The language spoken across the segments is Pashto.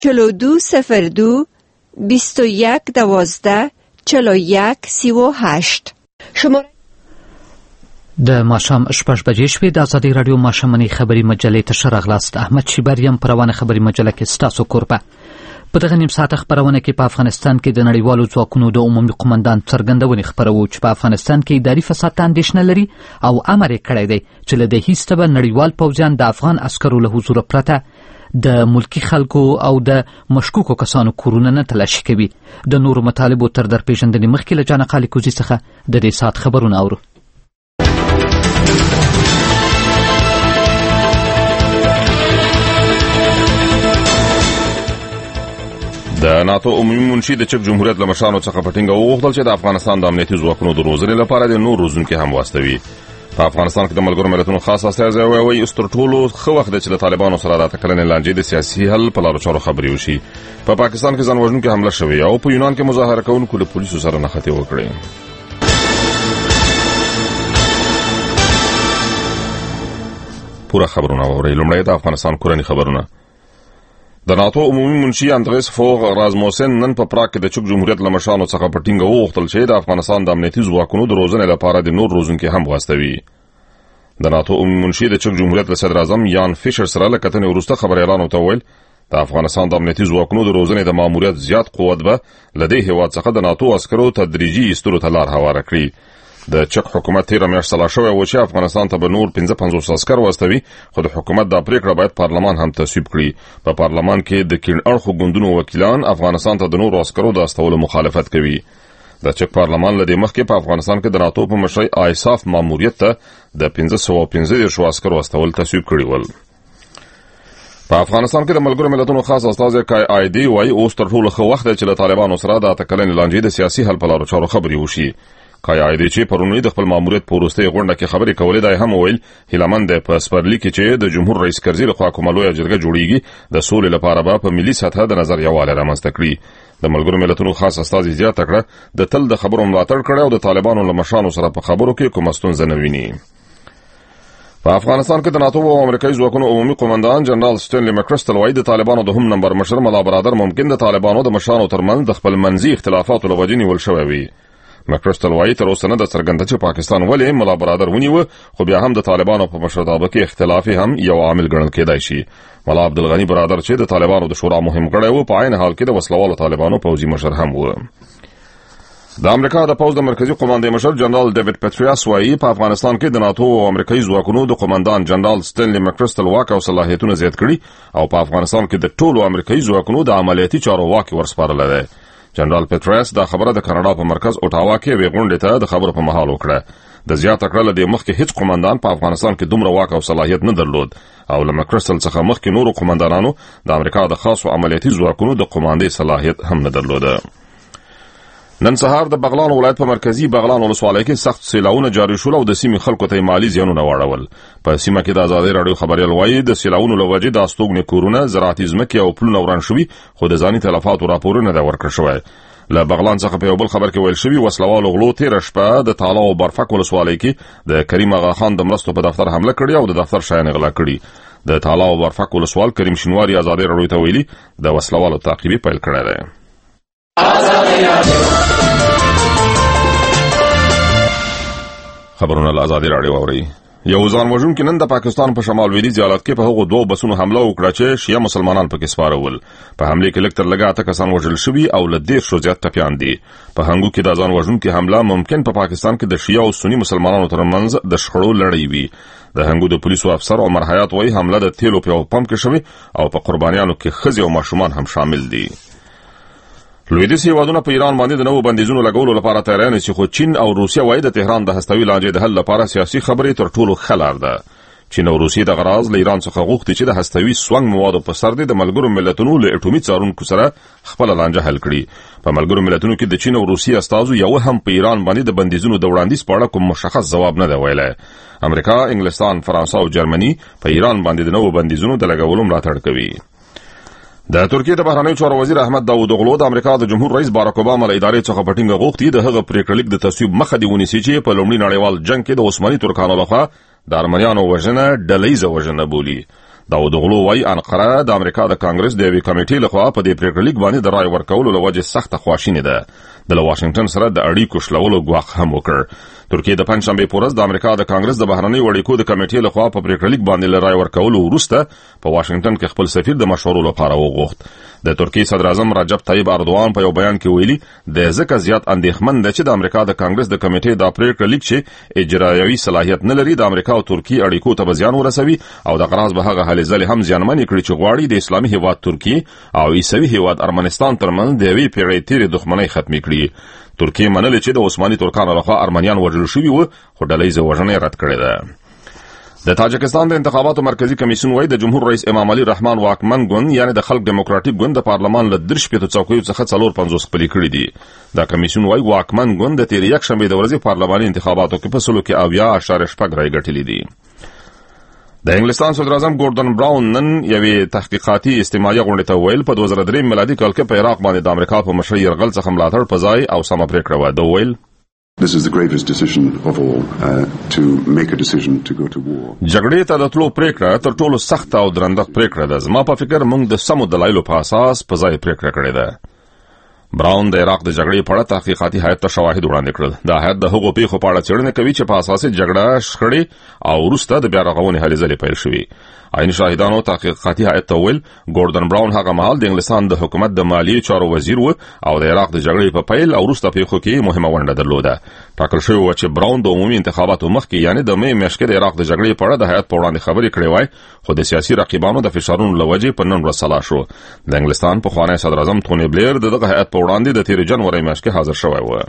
4202 2112 4138. شماره د ماښام 6 بجې شوې. د ازادي راډیو ماښامنۍ خبري مجلې ته ښه راغلاست. احمد شیبر یم په روانه خبري مجله کې ستاسو کوربه. په دغه نیم ساعته خپرونه کې په افغانستان کې د نړیوالو ځواکونو د عمومي قومندان څرګندونې خپروو چې په افغانستان کې اداري فساد ته اندېښنه لري او امر یې کړی دی چې له دې هیڅ به نړیوال پوځیان د افغان عسکرو له حضور پرته د ملکی خلکو او د مشکوکو کسانو کورونه نه تلاشي کوي. د نورو مطالبو تر درپېژندنې مخکې له جان قالي کوزي څخه د دې ساعت خبرونه اورو. د ناتو عمومي منشي د چک جمهوریت له مشرانو څخه په ټینګه وغوښتل چې د افغانستان د امنیتي ځواکونو د روزنې لپاره د نور روزونکي هم واستوي. په افغانستان کې د ملګرو ملتونو خاص استازی وایي اوس تر ټولو ښه وخت دی چې د طالبانو سره د اټکلنې لانجې د سیاسي حل په لارو چارو خبرې وشي. په پاکستان کې ځان وژونکې حمله شوې او په یونان کې مظاهره کوونکو له پولیسو سره نښتې وکړې. پوره خبرونه واورئ. لومړی د افغانستان کورني خبرونه. د ناتو عمومي منشي اندریس فوغ رازموسن نن په پراګ کې د چک جمهوریت له مشرانو څخه په ټینګه وغوښتل چې د افغانستان د امنیتي ځواکونو د روزنې لپاره د نور روزونکي هم واستوي. د ناتو عمومي منشي د چک جمهوریت له صدر اعظم یان فیشر سره له کتنې وروسته خبريالانو ته وویل د افغانستان د امنیتي ځواکونو د روزنې د ماموریت زیات قوت به له دې هیواد څخه د ناتو عسکرو تدریجي ایستلو ته لار هواره کړي. د چک حکومت تیره میاشت سلا شوی و چې افغانستان ته به نور 55 عسکر واستوي، خو د حکومت دا پریکړه باید پارلمان هم تصویب کړي. په پارلمان کې د کیڼ اړخو ګوندونو وکیلان افغانستان ته د نور عسکرو د استولو مخالفت کوي. د چک پارلمان له دې مخکې په افغانستان کې د ناتو په مشرۍ آیساف ماموریت ته د 515 عسکرو استول تصویب کړي ول. په افغانستان کې د ملګرو ملتونو خاص استازی کای آی ډي وايي اوس تر ټولو ښه وخت دی چې له طالبانو سره د اټکلنې لانجې د سیاسي حل په لارو چارو خبرې وشي. کای آی ډي چې پرونی د خپل ماموریت په وروستۍ غونډه کې خبرې کولې دی هم ویل هیلمن د پسپرلی کې چې د جمهور رئیس کرزي لخوا کومه لویه جرګه جوړیږي د سولې لپاره به په ملي سطحه د نظر یووالی رامنځته کړي. د ملګرو ملتونو خاص استازی زیاته کړه د تل د خبرو ملاتړ کړی او د طالبانو له مشرانو سره په خبرو کې کومه ستونزه نه ویني. په افغانستان کې د ناتو او امریکایي ځواکونو عمومي قومندان جنرال سټینلی مکرسټل وايي د طالبانو د هم نمبر مشر ملا برادر ممکن د طالبانو د مشرانو ترمنځ د خپل منځي اختلافاتو له وجې نیول شوی وي. مکرسټل وايي تر اوسه نه د څرګنده چې پاکستان ولې ملا برادر ونیوه، خو بیا هم د طالبانو په مشرتابه کې اختلاف هم یو عامل ګڼل کېدای شي. ملا عبدالغني برادر چې د طالبانو د شورا مهم غړی و په عین حال کې د وسلوالو طالبانو پوځي مشر هم و. د امریکا د پوځ د مرکزی قوماندې مشر جنرال ډیوډ پټریاس وايي په افغانستان کې د ناتو او امریکایي ځواکونو د قومندان جنرال سټینلی مکرسټل واک او صلاحیتونه زیات کړي او په افغانستان کې د ټولو امریکایي ځواکونو د عملیاتي چارو واک ورسپارل دی. جنرال پټریاس دا خبره د کاناډا په مرکز اوټاوا کې وی غونډه ته د خبرو په محل وکړه. د زیاته کړل د مخکې هیڅ قومندان په افغانستان کې دومره واک او صلاحیت نه درلود او له مکرسټل څخه مخکې نورو قومندانانو د امریکا د خاصو عملیاتي ځواکونو د قوماندې صلاحیت هم نه درلوده. نن سهار د بغلان ولایت په مرکزی بغلان ولسوالۍ کې سخت سیلاونه جاری شول او د سیمې خلکو ته مالی زیانونه واړول. په سیمه کې د ازادي راډیو خبريال وايي د سیلاونو له وجې د استوګنې کورونه، زراعتي ځمکې او پلونه وران شوي، خو د ځاني تلفاتو راپورونه نه ورکړل شوی. له بغلان څخه په یو بل خبر کې ویل شوی وسلوالو غلو تیر شپه د تالا او برفک ولسوالۍ کې د کریم اغا خان د مرستو په دفتر حمله کړې او د دفتر شیان غلا کړي. د تالا او برفک ولسوال کریم شینواری ازادي راډیو ته ویلي د وسلوالو تعقیب پیل کړی دی. خبرونه له ازادي راډیو اوري. یو ځان وژونکي نن د پاکستان په شمال لویدیځ ایالت کې په هغو دوه بسونو حمله وکړه چې شیعه مسلمانان پکې سپاره ول. په حمله کې لږ تر لږه 8 کسان وژل شوي او له 10 زیات ټپیان دي. په هنګو کې د ځان وژونکي حمله ممکن په پاکستان کې د شیعه او سنی مسلمانانو ترمنځ د شخړو لړۍ وي. د هنګو د پولیسو افسر عمر حیات وايي حمله د تیلو په پمپ کې شوې او په قربانیانو کې ښځې او ماشومان هم شامل دي. لویدیځ هیوادونه په ایران باندې د نوو بندیزونو لګولو لپاره تیار دي، خو چین او روسیه وايي د تهران د هستوي لانجې د حل لپاره سیاسي خبرې تر ټولو ښه لار ده. چین او روسیه د غراض له ایران څخه غوښتي چې د هستوي سونګ موادو په سر د ملګرو ملتونو له اټومي څارونکو سره خپل لانجه حل کړي. په ملګرو ملتونو کې د چین او روسیه استازو یو هم په ایران باندې د بندیزونو د وړاندیز په اړه کوم مشخص ځواب نه دی ویلی. امریکا، انګلستان، فرانسه او جرمني په ایران باندې د نوو بندیزونو د لګولو ملاتړ کوي. د ترکیه د بهرنیو چارو وزیر احمد داوودوغلو د امریکا د جمهور رئیس باراک اوباما له ادارې څخه په ټینګه غوښتي د هغه پریکړه لیک د تصویب مخه دی ونیسي چې په لومړي نړیوال جنگ کې د عثماني ترکانو لخوا د ارمنیانو وژنه ډلهیزه وژنه بولي. داود اغلو وايي انقره د امریکا د کانګرس د یوې کمیټې لخوا په دې پریکړه لیک باندې د رای ورکولو لوجه سخت خواشینی ده. د واشنگټن سره د اړیکو شلولو غواخ هم وکړ. ترکیه د پنځشنبه په ورځ د امریکا د کانګرس د بهرنی اړیکو د کمیټې لخوا په پریکړه لیک باندې رای ورکولو وروسته په واشنگټن کې خپل سفیر د مشورو لپاره وغوښت. د ترکیه صدر اعظم رجب طیب اردوغان په یو بیان کې ویلي د ځکه زیات اندېښمن ده چې د امریکا د کانګرس د کمیټې د پریکړه لیک چې اجرایوي صلاحیت نه لري د امریکا او ترکیه اړیکو ته زیان ورسوي او د غراض به هغه هلې ځلې هم زیانمن کړي چې غواړي د اسلامي هیواد ترکیه او عیسوي هیواد ارمنستان ترمنځ د یوې پیړۍ تیرې دښمنۍ ختمې کړي. ترکیه منلې چې د عثماني ترکانو لخوا ارمنیان وژل شوي وو خو ډلهییزه وژنه رد کړې ده. د تاجکستان د انتخاباتو مرکزی کمیسیون وايي د جمهور رئیس امام علي رحمان واکمن ګوند یعنی د خلک ډیموکراټیک ګوند د پارلمان له 3 څوکیو څخه 450 خپل کړي دي. دا کمیسیون وايي واکمن ګوند د تیر یک شنبه د ورځې پارلماني انتخاباتو کې په سلو کې 80.8 رای ګټلې دي. د انګلستان صدر اعظم ګوردن براون نن یوې تحقیقاتي استماعي غونډې ته ویل په 2003 میلادي کال کې په عراق باندې د امریکا په مشرۍ یرغل څخه ملاتړ په ځای او سم پریکړه و. دا ویل This is the gravest decision of all, to make a decision to go to war. جګړې ته د تلو پریکړه تر ټولو سخت او درنده پریکړه ده. زما په فکر موږ د سمو دلایلو په اساس په ځای پریکړه کړې ده. براون د عراق د جګړې په اړه تحقیقاتي هیئت ته شواهد وړاندې کړل. دا هیئت د هغو پیښو په اړه څېړنه کوي چې په اساس جګړه شخړې او وروسته د بیا رغونې هلې ځلې پیل شوې. عیني شاهدانو تحقیقاتي هیئت ته ویل ګوردن براون هغه مهال د انګلستان د حکومت د مالیې چارو وزیر و او د عراق د جګړې په پیل او وروسته پیښو کې مهمه ونډه درلوده. ټاکل شوی و چې براون د عمومي انتخاباتو مخکې یعنی د مې میاشتې د عراق د جګړې په اړه د هیئت په وړاندې خبرې کړې وای خو د سیاسي رقیبانو د فشارونو له وجې په نن ورځ سلا شو. د انګلستان پخوانی صدر اعظم توني بلیر دغه هیئت په وړاندې د تیر جنوري میاشت کې حاضر شوی و.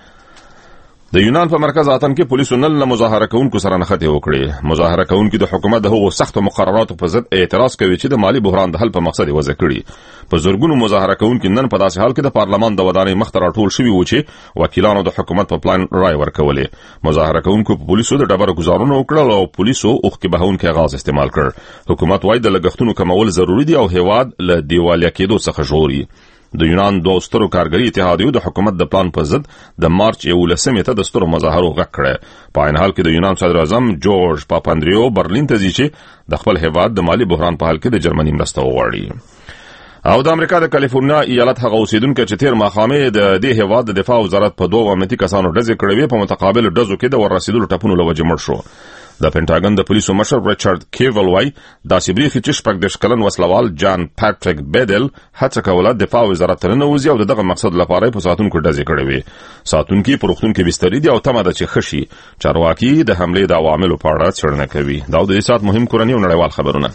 د یونان په مرکز اتن کې پولیسو نن له مظاهره کوونکو سره نښتې وکړې. مظاهره کوونکو د حکومت د هغو سختو مقرراتو په ضد اعتراض کوي چې د مالی بحران د حل په مقصد وضع کړي. په زورګونو مظاهره کوونکو نن په داسې حال کې د پارلمان د ودانۍ مخ ته راټول شوي وو چې وکیلانو د حکومت په پلان رای ورکولې. مظاهره کوونکو په پولیسو د ډبرو ګزارونه وکړل او پولیسو اوښکې بهونکي غاز استعمال کړ. حکومت وايي د لګښتونو کمول ضروري دي او هیواد له دیوالیا کېدو څخه ژغوري. د یونان دوه سترو کارګري اتحادیو د حکومت د پلان په ضد د مارچ 11 ته د سترو مظاهرو غږ کړ. په عین حال کې د یونان صدر اعظم جورج پاپاندریو برلین ته ځي چې د خپل هیواد د مالی بحران په حل کې د جرمني مرسته وغواړي. او د امریکا د کالیفورنیا ایالت هغه اوسیدونکو چې تیر ماښامې د دې هیواد د دفاع وزارت په دوه امنیتي کسانو ډزې کړې په متقابل ډزو کې د ورسېدلو ټپونو له وجې مړ شو. د پینټاګن د پولیسو مشر ریچارډ کیول وايي داسې بریښي چې شپږ دېرش کلن وسلوال جان پاټریک بیدل هڅه کوله دفاع وزارت ته ننوځي او دغه مقصد لپاره په ساتونکو ډزې کړې وې. ساتونکي په روغتون کې بستري دي او تمه ده چې ښه شي. چارواکي د حملې د عواملو په اړه څېړنه کوي. دا د دې ساعت مهم کورني او نړیوال خبرونه.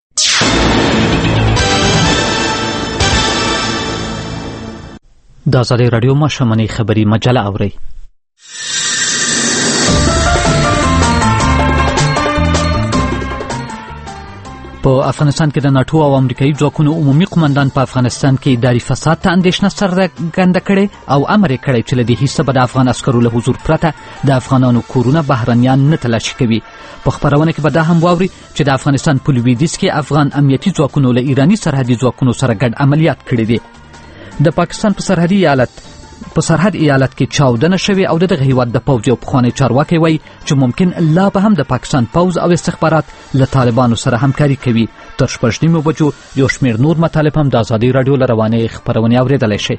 د آزادۍ راډیو ماشومنۍ خبري مجله اورئ. په افغانستان کې د ناتو او امریکایي ځواکونو عمومي قومندان په افغانستان کې اداري فساد ته اندېښنه څرګنده کړې او امر یې کړی چې له دې حصه به د افغان عسکرو له حضور پرته د افغانانو کورونه بهرنیان نه تلاشي کوي. په خپرونه کې به دا هم واوري چې د افغانستان په لویدیځ کې افغان امنیتي ځواکونو له ایراني سرحدي ځواکونو سره ګډ عملیات کړي دي. د پاکستان په سرحد ایالت کې چاودنه شوې او دغه هیواد د پوځ یو پخوانی چارواکی وایي چې ممکن لا به هم د پاکستان پوځ او استخبارات له طالبانو سره همکاري کوي. تر 6:30 بجو یو شمېر نور مطالب هم د آزادۍ راډیو له روانې خپرونې اورېدلی شئ.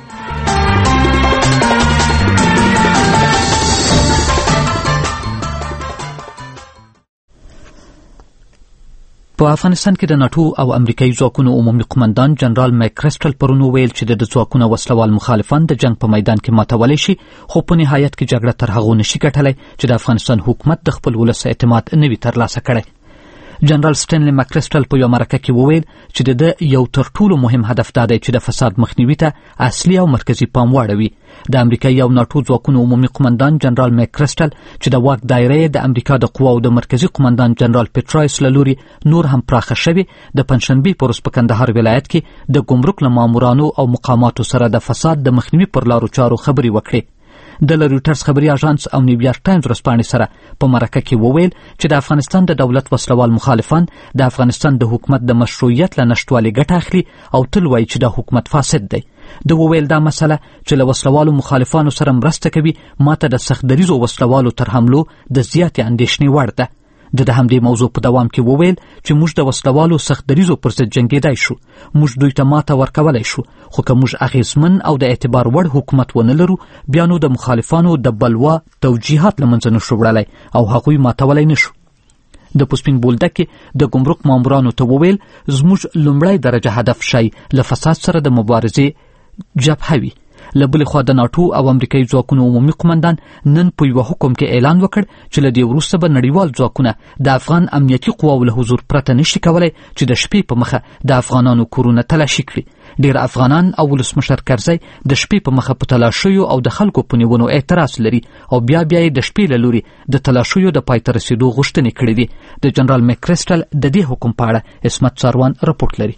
په افغانستان کې د ناتو او امریکایي ځواکونو عمومي قومندان جنرال مکرسټل پرون وویل چې د ځواکونو وسلوال مخالفان د جنگ په میدان کې ماتولی شي خو په نهایت کې جګړه تر هغو نشي ګټلی چې د افغانستان حکومت د خپل ولس اعتماد نه وي ترلاسه کړی. جنرال سټینلی مکرسټل په یو مرکه کې وویل چې د یو تر ټولو مهم هدف دا دی چې د فساد مخنیوي ته اصلي او مرکزي پام واړوي. د امریکایي او ناتو ځواکونو عمومي قومندان جنرال مکرسټل چې د واک دایره د امریکا د قواو د مرکزي قومندان جنرال پیټرایس له لوري نور هم پراخه شوې د پنجشنبې په ورځ په کندهار ولایت کې د ګمرک له مامورانو او مقاماتو سره د فساد د مخنیوي پر لارو چارو خبرې وکړې. د رویټرز خبري اژانس او نیویارک ټایمز ورځپاڼې سره په مرکه کې وویل چې د افغانستان د دولت وسلوال مخالفان د افغانستان د حکومت د مشروعیت له نشتوالي ګټه اخلي او تل وایي چې د حکومت فاسد دی. د وویل دا مسله چې له وسلوالو مخالفانو سره مرسته کوي ماته د سخت دریزو وسلوالو تر حملو د زیاتې اندېښنې وړ ده. د همدې موضوع په دوام کې وویل چې موږ د وسلوالو سخت دریزو پر ضد جنګېدای شو، موږ دوی ته ماته ورکولی شو، خو که موږ اغیزمن او د اعتبار وړ حکومت ونه لرو بیا نو د مخالفانو د بلوا توجیهات له منځه نشو وړلی او هغوی ماتولی نشو. د پوسپین بولدک کې د ګمرک مامورانو ته وویل زموږ لومړی درجه هدف شی له فساد سره د مبارزې جبهه وي. له بلې خوا د ناټو او امریکایي ځواکونو عمومي قمندان نن په یوه حکم کې اعلان وکړ چې له دې وروسته به نړیوال ځواکونه د افغان امنیتي قواو له حضور پرته نشي کولی چې د شپې په مخه د افغانانو کورونه تلاشي کړي. ډېر افغانان او ولسمشر کرزی د شپې په مخه په تلاشیو او د خلکو په نیونو اعتراض لري او بیا یې د شپې له لوري د تلاشیو د پای ته رسېدو غوښتنې کړې دي. د جنرال مکرسټل د دې حکم په اړه عصمت ساروان رپورټ لري.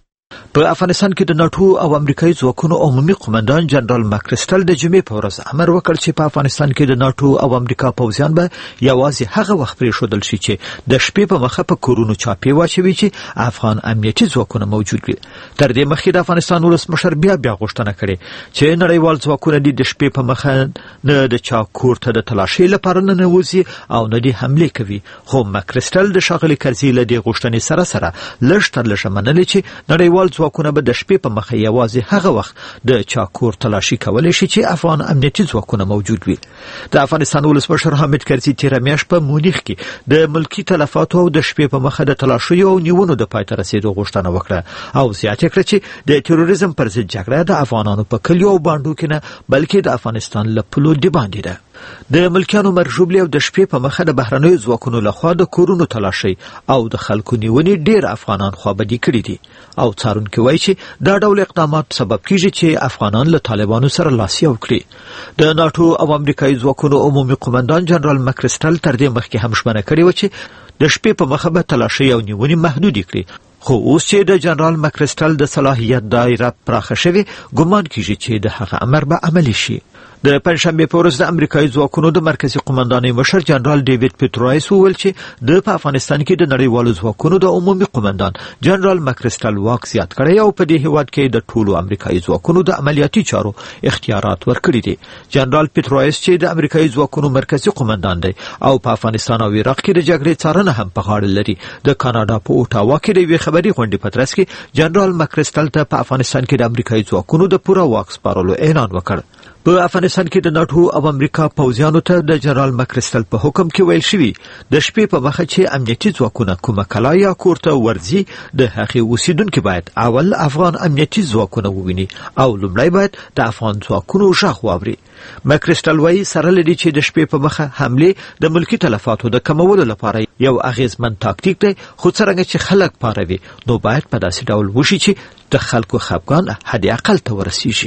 په افغانستان کې د ناټو او امریکایي ځواکونو عمومي قمندان جنرال مکرسټل د جمعې په ورځ امر وکړ چې په افغانستان کې د ناټو او امریکا پوځیان به یوازې هغه وخت پرېښودل شي چې د شپې په مخه په کورونو چاپې واچوي چې افغان امنیتي ځواکونه موجود وي. تر دې مخکې د افغانستان ولسمشر بیا غوښتنه کړې چې نړیوال ځواکونه د شپې په مخه نه د چا کور ته د تلاشۍ لپاره نه نوځي او نه د حملې کوي. خو مکرسټل د ښاغلي کرزي له دې غوښتنې سره لږ تر لږه منلې چې نړیوال ځواکونه به د شپې په مخه یوازې هغه وخت د چاکور تلاشي کولی شي چې افغان امنیتي ځواکونه موجود وي. د افغانستان ولسمشر حامد کرزي تېره میاشت په مونیخ کې د ملکي تلفاتو او د شپې په مخه د تلاشیو او نیونو د پای ته رسېدو غوښتنه وکړه او زیاته کړه چې د تروریزم پر ضد جګړه د افغانانو په کلیو او بانډو کې نه بلکې د افغانستان له پولو د باندې ده. د ملکیانو مرجوبلي او د شپې په مخه د بهرنیو ځواکونو لخوا د کورونو تلاشي او د خلکو نیونې ډېر افغانان خوابدي کړي دي او څارونکي وایي چې دا ډول اقدامات سبب کیږي چې افغانان له طالبانو سره لاس یو کړي. د ناټو او امریکایي ځواکونو عمومي قمندان جنرال مکرسټل تر دې مخکې هم ژمنه کړې و چې د شپې په مخه به تلاشي او نیونې محدود کړي. خو اوس چې د جنرال مکرسټل د صلاحیت دایره پراخه شوې ګمان کیږي چې د هغه امر به عملي شي. د پنځشنبې په ورځ د امریکایي ځواکونو د مرکزي قمندانۍ مشر جنرال ډیوډ پیټرایس وویل چې د په افغانستان کې د نړیوالو ځواکونو د عمومي قمندان جنرال مکرسټل واک زیات کړی او په دې هیواد کې د ټولو امریکایي ځواکونو د عملیاتي چارو اختیارات ورکړي دي. جنرال پیټرایس چې د امریکایي ځواکونو مرکزي قمندان دی او په افغانستان او عراق کې د جګړې څارنه هم په غاړه لري، د کاناډا په اوټاوا کې د یوې خبري غونډې په ترڅ کې جنرال مکرسټل ته په افغانستان کې د امریکایي ځواکونو د پوره واک سپارلو اعلان وکړ. په افغانستان کې د ناټو او امریکا پوځیانو ته د جنرال مکرسټل په حکم کې ویل شوی د شپې په مخه چې امنیتي ځواکونه کومه کلا یا کور ته ورځي د هغې اوسیدونکو باید اول افغان امنیتي ځواکونه وویني او لومړی باید د افغان ځواکونو غږ واوري. مکرسټل وایي سره لري چې د شپې په مخه حمله د ملکی تلفاتو د کمولو لپاره یو اغیزمن تاکتیک دی، خو څرنګه چې خلک پاروي نو باید په داسې ډول وشي چې د خلکو خپګان حد اقل ته ورسیږي.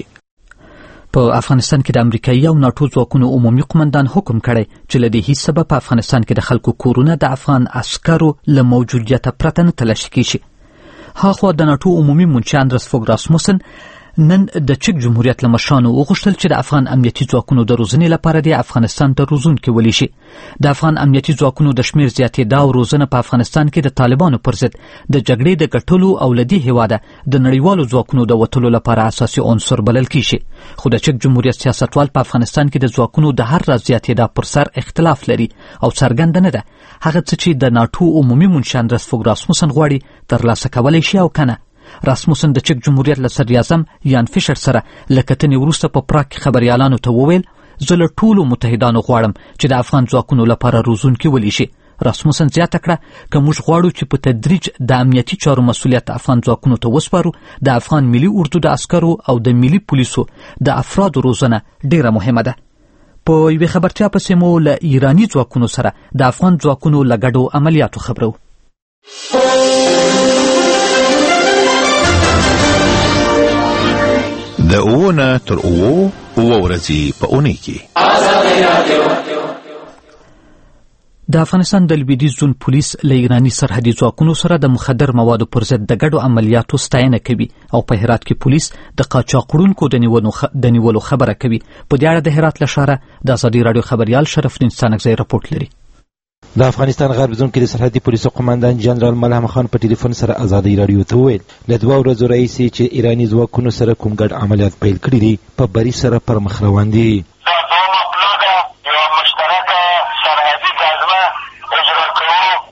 په افغانستان کې د امریکایي او ناټو ځواکونو عمومي قمندان حکم کړی چې له دې هیڅ سبب په افغانستان کې د خلکو کورونه د افغان عسکرو له موجودیته پرته نه تلاشي کیږي. هاخوا د ناټو عمومي منشي اندرس فوګ راسموسن نن د چک جمهوریت له مشرانو وغوښتل چې د افغان امنیتي ځواکونو د روزنې لپاره د افغانستان ته روزونکي ولیشي. د افغان امنیتي ځواکونو د شمیر زیاتېدا او روزنه په افغانستان کې د طالبانو پر ضد د جګړې د ګټلو او له دې هېواده د نړیوالو ځواکونو د وتلو لپاره اساسي عنصر بلل کیږي. خو د چک جمهوریت سیاستوال په افغانستان کې د ځواکونو د هر راز زیاتېدا پر سر اختلاف لري او څرګنده نه ده هغه څه چې د ناټو عمومي منشي اندرس فوګ راسموسن غواړي ترلاسه کولی شي او کنه. راسموسن د چک جمهوریت له صدر اعظم یان فیشر سره له کتنې وروسته په پراګ کې خبريالانو ته وویل زه له ټولو متحدانو غواړم چې د افغان ځواکونو لپاره روزونکي ولیشي. راسموسن زیاته کړه که موږ غواړو چې په تدریج د امنیتي چارو مسؤلیت افغان ځواکونو ته وسپارو د افغان ملي اردو د عسکرو او د ملي پولیسو د افرادو روزنه ډیره مهمه ده. په یوې خبرتیا پسې مو له ایراني ځواکونو سره د افغان ځواکونو له ګډو عملیاتو خبرو. د اوونه تر اوو ورځې په اونۍ کې د افغانستان د لویدیځ زون پولیس له ایراني سرحدي ځواکونو سره د مخدر موادو پر ضد د ګډو عملیاتو ستاینه کوي او په هرات کې پولیس د قاچاقړونکو د نیولو خبره کوي. په دې اړه د هرات له ښاره د ازادي راډیو خبريال شرفدین ستانکزی رپورټ لري. د افغانستان غرب زون کې د سرحدي پولیسو قمندان جنرال ملهم خان په ټلیفون سره ازادي راډیو ته وویل له 2 ورځو راهیسې چې ایراني ځواکونو سره کوم ګډ عملیات پیل کړي دي په بری سره پر مخ روان دي. دا دوه مطلب یو مشترکه سرحدي ګزمه اجرا کوو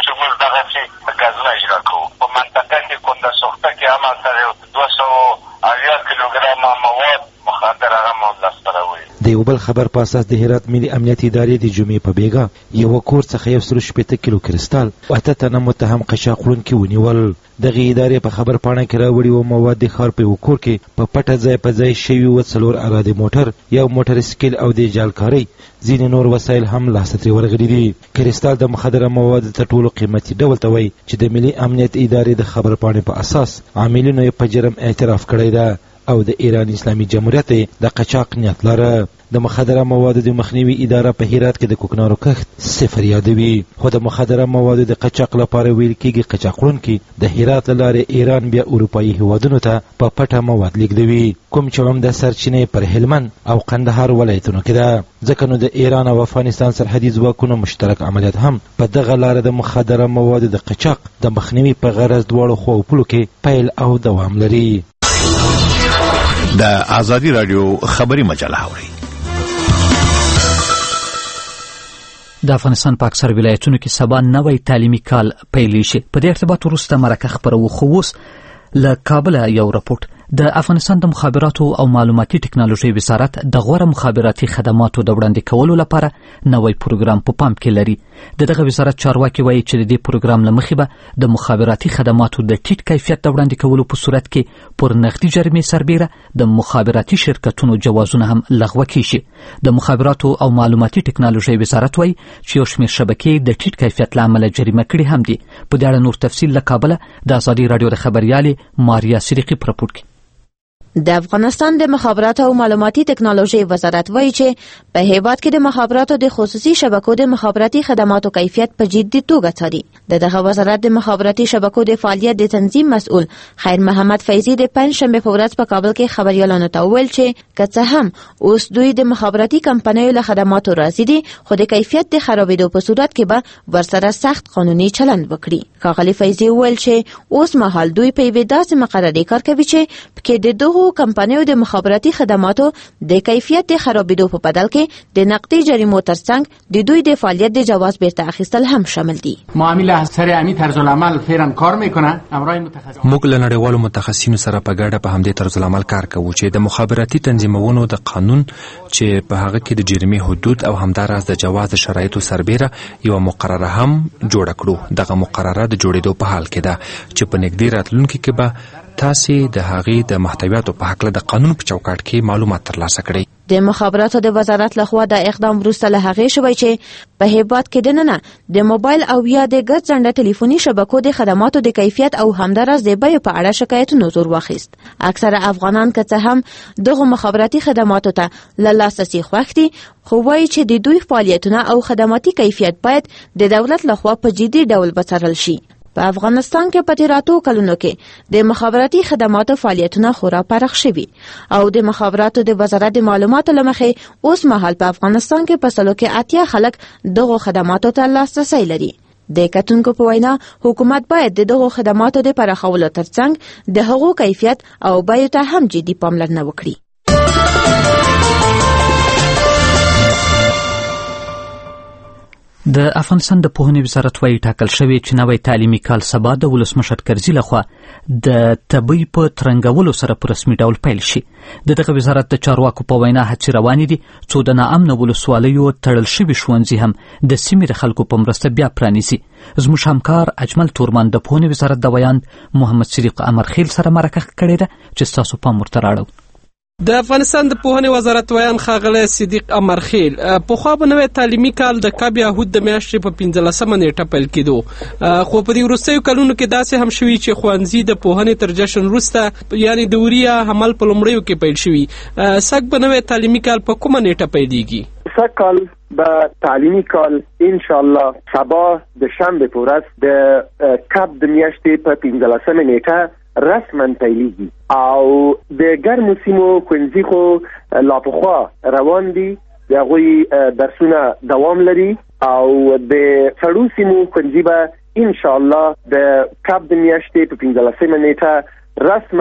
چې موږ دغسې ګازونه اجرا کوو. په منطقه کې کونده سوخته کې هم هلته 280 کیلوګرامه مواد مخدر هغه مواد لاسته راوړي. د یو بل خبر په اساس د هرات ملي امنیت ادارې د جمعې په بیګا یو کور څخه 160 کیلو کریستال او 8 تنه متهم قاچاق وړونکي ونیول. دغه ادارې په خبر پاڼه کې راوړي او مواد د ښار په یو کور کې په پټه ځای په ځای شوي و 4 اراده موټر، یو موټر سکیل او د جالکارۍ ځینې نور وسایل هم لاسته ترې ورغلي دي. کریستال د مخدره موادو تر ټولو قیمتي ډول ته وایي چې د ملي امنیت ادارې د خبر پاڼې په اساس عاملینو یې په جرم اعتراف کړی ده او د ایران اسلامي جمهوریت د قاچاق نیت لري. د مخدره موادو د مخنیوي اداره په هرات کې د کوکنارو کښت 0 یادوي، خو د مخدره موادو د قاچاق لپاره ویل کېږي قاچاق وړونکي د هرات له لارې ایران بیا اروپایي هیوادونو ته په پټه مواد لیږدوي، کوم چې عمده سرچینې پر هلمند او قندهار ولایتونو کې ده. ځکه نو د ایران او افغانستان سرحدي ځواکونو مشترک عملیات هم په دغه لاره د مخدره موادو د قاچاق د مخنیوي په غرض دواړو خواو پلو کې پیل او دوام لري. د آزادی رادیو خبری مجله اوري. د افغانستان په اکثر ولایتونو کې سبا نوی تعلیمي کال پیل شي. په دې ارتباط وروسته مرکه خبرو خو اوس له کابل یو راپورټ د افغانستان د مخابراتو او معلوماتي ټکنالوژي وزارت د غوړه مخابراتي خدماتو د وړاندې کولو لپاره نوی پروګرام په پام کې لري. دغه وزارت چارواکي وایي چې د دې پروګرام له مخې به د مخابراتي خدماتو د ټیټ کیفیت د وړاندې کولو په صورت کې پر نغدي جریمې سربیره د مخابراتي شرکتونو جوازونه هم لغوه کیږي. د مخابراتو او معلوماتي ټکنالوژي وزارت وایي چې یو شمېر شبکې د ټیټ کیفیت له امله جریمه کړي هم دي. په دې اړه نور تفصیل له کابل د آزادی رادیو د خبريالې ماریا صدیقی په راپور کې. د افغانستان د مخابراتو او معلوماتي ټکنالوژي وزارت وایي چې په هیواد کې د مخابراتو د خصوصي شبکو د مخابراتي خدماتو کیفیت په جدي توګه څاري. دغه وزارت د مخابراتي شبکو د فعالیت د تنظیم مسؤل خیر محمد فیضی د پنځشنبه په ورځ په کابل کې خبريالانو ته وویل چې که څه هم اوس دوی د مخابراتي کمپنیو له خدماتو راضي دي، خو د کیفیت د خرابېدو په صورت کې به ورسره سخت قانوني چلند وکړي. ښاغلي فیضی وویل چې اوس مهال دوی په یوې داسې مقررې کار کوي چې پکې د دغو کمپنیو د مخابراتي خدماتو د کیفیت د خرابېدو په بدل کې د نقدي جریمو ترڅنګ د دوی د فعالیت د جواز بیرته اخیستل هم شامل دي. معامل اثر امی طرز العمل فعلا کار میکنه. موږ له نړیوالو متخصصینو سره په ګډه په همدې طرز العمل کار کوو چې د مخابراتي تنظیمونو د قانون چې په هغه کې د جریمې حدود او همداراز د جواز شرایطو سربیره یو مقرره هم جوړ کړو. دغه مقرره د جوړېدو په حال کې ده چې په نږدې راتلونکي کې به تاسو د هغې د محتویاتو په حق له د قانون په چوکاټ کې معلومات ترلاسه کړئ. د مخابراتو د وزارت لخوا د اقدام وروسته له هغې شوی چې په هیواد کې دننه د موبایل او یا د ګرځنده ټلیفوني شبکو د خدماتو د کیفیت او همداراز د بیې په اړه شکایتونه زور واخیست. اکثره افغانان که څه هم دغه مخابراتي خدماتو ته له لاسرسي خوښ دي، خو وایي چې د دوی فعالیتونه او خدماتي کیفیت باید د دولت لخوا په جدي ډول وڅارل شي. په افغانستان کې په تیراتو کلونو کې د مخابراتي خدماتو فعالیتونه خورا پراخ شوي او د مخابراتو د وزارت د معلوماتو له مخې اوس مهال په افغانستان کې په سلو کې 80 خلک دغو خدماتو ته لاسرسی لري. د کتونکو په وینا حکومت باید دغو خدماتو د پراخولو ترڅنګ د هغو کیفیت او بیو ته هم جدي پاملرنه وکړي. د افغانستان د پوهنې وزارت وايي ټاکل شوی چې نوی تعلیمي کال سبا د ولسمشر کرزي لخوا د طبي په ترنګولو سره په رسمي ډول پیل شي. دغه وزارت د چارواکو په وینا هڅې روانې دي څو د ناامنه ولسوالیو تړل شوي ښوونځي هم د سیمې د خلکو په مرسته بیا پرانیزي. زموږ همکار اجمل تورمان د پوهنې وزارت د ویان محمد صدیق امرخیل سره مرکه کړې ده چې تاسو پام ورته راړو. د افغانستان د پوهنې وزارت ویان ښاغلی صدیق امرخیل پخوا به نوی تعلیمي کال د کاب یهود د میاشتې په 15مه نیټه پیل کېدو، خو په دې وروستیو کلونو کې داسې هم شوي چې ښوونځي د پوهنې تر جشن وروسته یعنې د وریه حمل په لومړیو کې پیل شوي. سږ به نوی تعلیمي کال په کومه نیټه پیلېږي؟ سږ کال به تعلیمي کال انشاءالله سبا د شنبه په ورځ د کاب د میاشتې په 15مه نیټه رسما پیلېږي او د ګرمو سیمو ښوونځي خو لا پخوا روان دي، د هغوی درسونه دوام لري او د سړو سیمو ښوونځي به انشاءالله د کاب د میاشتې په 15مه نیټه رسما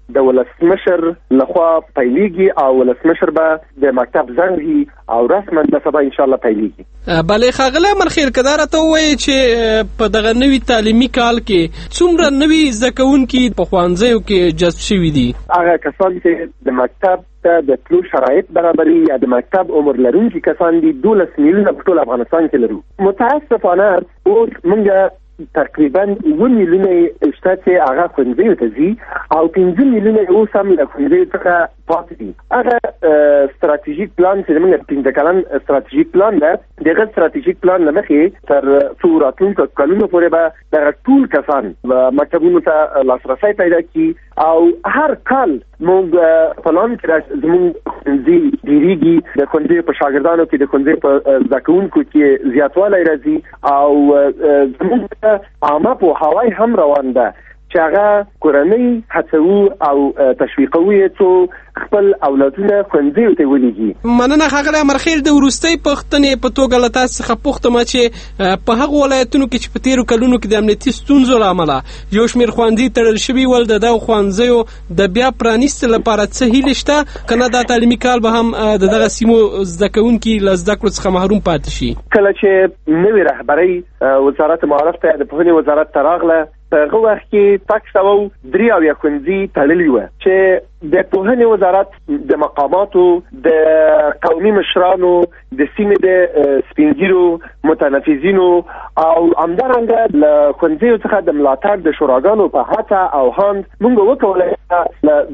د ولسمشر لخوا پیلېږي او ولسمشر به د مکتب زنګي او رسما د سبا ان شاء الله پیلېږي. بله ښاغلی امرخیل که دا راته ووایي چې په دغه نوي تعلیمي کال کې څومره نوي زده کوونکي په ښوونځیو کې جذب شوي دي؟ هغه کسان چې د مکتب ته د تلو شرایط برابري یا د مکتب عمر لرونکي کسان دي 12 میلیونه په ټول افغانستان کې لرو. متاسفانه اوس موږ تقریبا 1 میلیونه شته چې هغه ښوونځیو ته ځي او 15 میلیونه اوس هم له ښوونځیو څخه پاتې دي. هغه ستراتیژیک پلان چې موږ 15 کلن ستراتیژیک پلان ده، دغه ستراتیژیک پلان له مخې تر څو راتلونکو کلونو پورې به دغه ټول کسان مکتبونو ته لاسرسی پیدا کړي او هر کال موږ پلان کړی زموږ ښوونځي ډیریږي، د ښوونځي په شاګردانو کې د ښوونځي په زده کوونکو کې زیاتوالی راځي او زموږ عامه پوهاوی هم روان ده چې هغه کورنۍ هڅوو او تشویقوي څو خپل اولادونه ښوونځیو ته ولېږي. مننه ښاغلی امرخیل. د وروستۍ پوښتنې په توګه له تاسو څخه پوښتم چې په هغو ولایتونو کې چې په تېرو کلونو کې د امنیتي ستونزو له امله یو شمېر ښوونځي تړل شوي ول، د دغو ښوونځیو د بیا پرانیستو لپاره څه هیلې شته که نه دا تعلیمي کال به هم د دغه سیمو زده کوونکي له زده کړو څخه محروم پاتې شي؟ کله چې نوې رهبرۍ وزارت معارف ته د پوهنې وزارت ته راغله په هغه وخت کې تقریبا 3 ښوونځي تړلي وو چې د پوهنې وزارت د مقاماتو د قومي مشرانو د سیمې د سپینګیرو متنفذینو او همدارنګه له ښوونځیو څخه د ملاتړ د شوراګانو په هڅه او هاند موږ وکولای له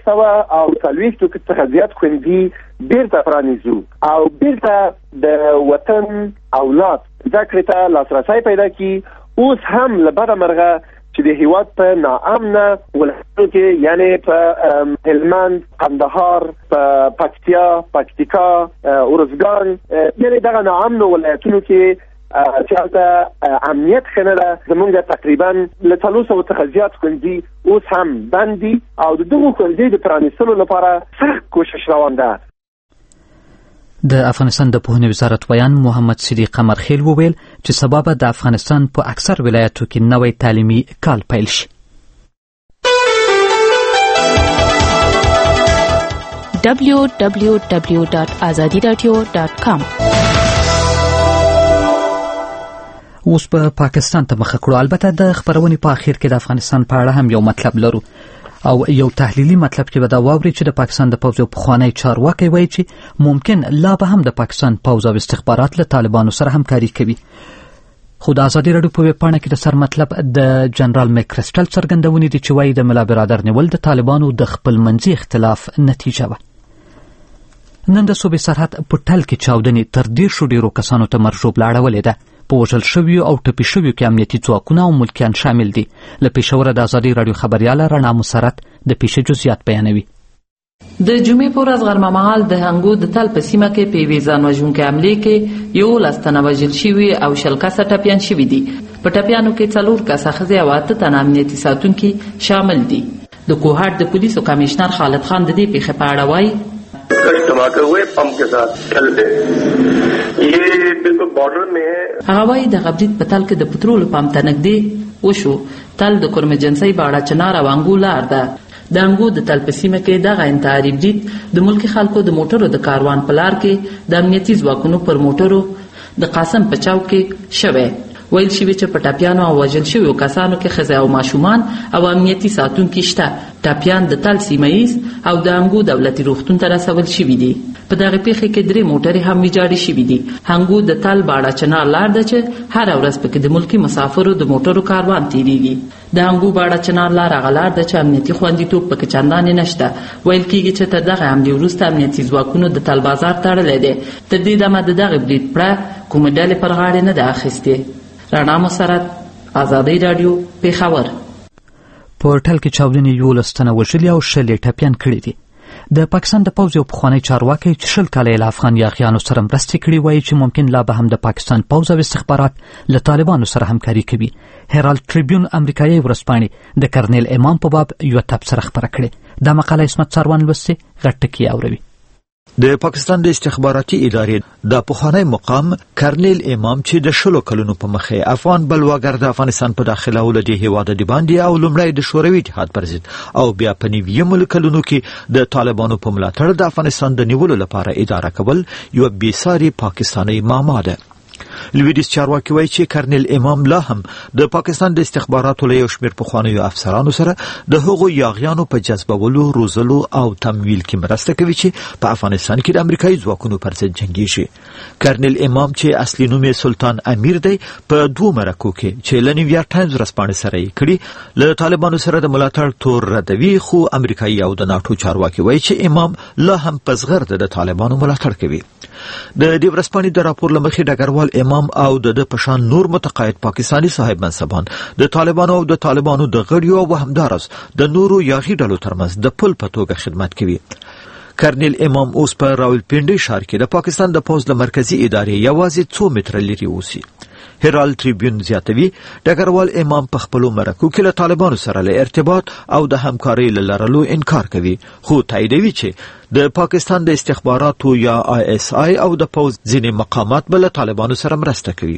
240 څخه زیات ښوونځي بیرته پرانیزو او بیرته د وطن اولاد زده کړې ته لاسرسی پیدا کړي. اوس هم له بده مرغه چې د هیواد په ناامنه ولایتونو کې یعنی په هلمند، قندهار، په پکتیا، پکتیکا، ارزګان یعنی دغه ناامنه ولایتونو کې چې هلته امنیت ښه نه ده، زموږ تقریبا له 300 څخه زیات ښوونځي اوس هم بند دي او د دغو ښوونځیو د پرانیستلو لپاره سخت کوشش روان ده. د افغانستان د پوهنې وزارت ویان محمد صدیق امرخیل وویل چې سبا به د افغانستان په اکثر ولایتو کې نوی تعلیمي کال پیل شي. www.azadiradio.com اوس په پاکستان ته مخه کړو. البته د خبرونې په اخر کې د افغانستان په اړه هم یو مطلب لرو او یو تحلیلي مطلب کې به دا واوري چې د پاکستان د پوځ یو پخوانی چارواکی وایي چې ممکن لا به هم د پاکستان پوځ او استخبارات له طالبانو سره همکاري کوي. خو د ازادي راډیو په ویبپاڼه کې د سر مطلب د جنرال میکرسټل څرګندونې دي چې وایي د ملا برادر نیول د طالبانو د خپلمنځي اختلاف نتیجه وه. نن د صوبې سرحد په ټل کې چاودنې تر 10 کسانو ته مرجوب لاړولې ده. په وژل شویو او ټپي شویو کې امنیتي ځواکونه او ملکیان شامل دي. له پېښوره د ازادي راډیو خبرياله رڼا مسرت د پیښې جزئیات بیانوي. د جمعې په ورځ غرمه مهال د هنګو د تل په سیمه کې په یوې ځان وژونکې حملې کې 11 تنه وژل شوي او 20 کسه ټپیان شوي دي. په ټپیانو کې 4 کسه ښځې او 8 تنه امنیتي ساتونکي شامل دي. د کوهاټ د پولیسو کمشنر خالد خان د دې پیښې په اړه وایي धमाके हुए पंप के साथ तल पे ये बिल्कुल बॉर्डर में है. هغه وایي د غبرید په تل کې د پټرول پمپ ته نږدې وشو. تل د کورمجنسۍ باړه چنار او انګو لار ده. د انګو د تل په سیمه کې دغه انتحاري برید د ملکي خلکو د موټرو د کاروان په لار کې د امنیتي ځواکونو پر موټرو د قاسم په چوک کې شوی. ویل شوی چې په ټپیانو او وژل شویو کسانو کې ښځې او ماشومان او امنیتي ساتونکي شته. ټپیان د تل سیمه ایز او د انګو دولتي روغتون ته رسول شوي دي. په دغه پیښې کې 3 موټرې هم ویجاړې شوي دي. انګو د تل باړه چنار لار ده چې هر ورځ پکې د ملکي مسافرو د موټرو کاروان تیریږي. د انګو باړه چنار لار هغه لار ده چې امنیتي خوندیتوب پکې چندانې نشته. ویل کېږي چې تر دغه حملې وروسته امنیتي ځواکونو د تل بازار تړلی دی. تر دې دمه د دغه برید پړه کومه ډلې پر غاړې نه ده اخیستې. رڼا مسرت، ازادي راډیو، پېښور. په ټل کې چاودنې 11 تنه وژلي او 20 ټپیان کړي دي. د پاکستان د پوځ یو پخوانی چارواکی چې 20 کاله له افغان یاغیانو سره مرستې کړي وایي چې ممکن لا به هم د پاکستان پوځ او استخبارات له طالبانو سره همکاري کوي. هرالد ټریبیون امریکایي ورځپاڼې د کرنیل امام په باب یو تبصره خپره کړې. دا مقاله اسمت ساروان لوستې غټ ټکی اوروي. د پاکستان د استخباراتي ادارې د پخوانی مقام کرنیل امام چې د 10 کلونو په مخه افغان بلواګر د افغانستان په داخله ولدي هیواد د باندې او لومړی د شوروي اتحاد پر ضد او بیا په نیویم کلونو کې د طالبانو په ملاتړ د افغانستان د نیولو لپاره اداره کول یو بیساري پاکستاني معما ده. لویدیس چارواکي وایي چې کرنیل امام لا هم د پاکستان د استخباراتو له یو شمېر پخوانیو افسرانو سره د هغو یاغیانو په جذبولو، روزلو او تمویل کې مرسته کوي چې په افغانستان کې د امریکایي ځواکونو پر ضد جنګیږي. کرنیل امام چې اصلي نوم یې سلطان امیر دی په 2 مرکو کې چې له نیویارک ټایمز ورځپاڼې سره یې کړي له طالبانو سره د ملاتړ تور ردوي، خو امریکایي او د ناټو چارواکي وایي چې امام لا هم په زغرده د طالبانو ملاتړ کوي. د دې ورځپاڼې د راپور لمخې ډګروال امام او د پشان نور متقاعد پاکستانی صاحب منصبان د طالبانو او د طالبانو د غړیو او همدارس د نورو یاغي ډلو ترمنځ د پل په توګه خدمت کوي. کرنیل امام اوس په راولپنډي ښار کې د پاکستان د پوځ له مرکزی ادارې یوازې 2 متره لري اوسي. هرالد ټریبیون زیاتوي ډګروال امام په خپل مرکو کې له طالبانو سره له ارتباط او د همکارۍ لرلو انکار کوي، خو تاییدوي چې د پاکستان د استخباراتو یا ISI او د پوځ ځینې مقامات به له طالبانو سره مرسته کوي.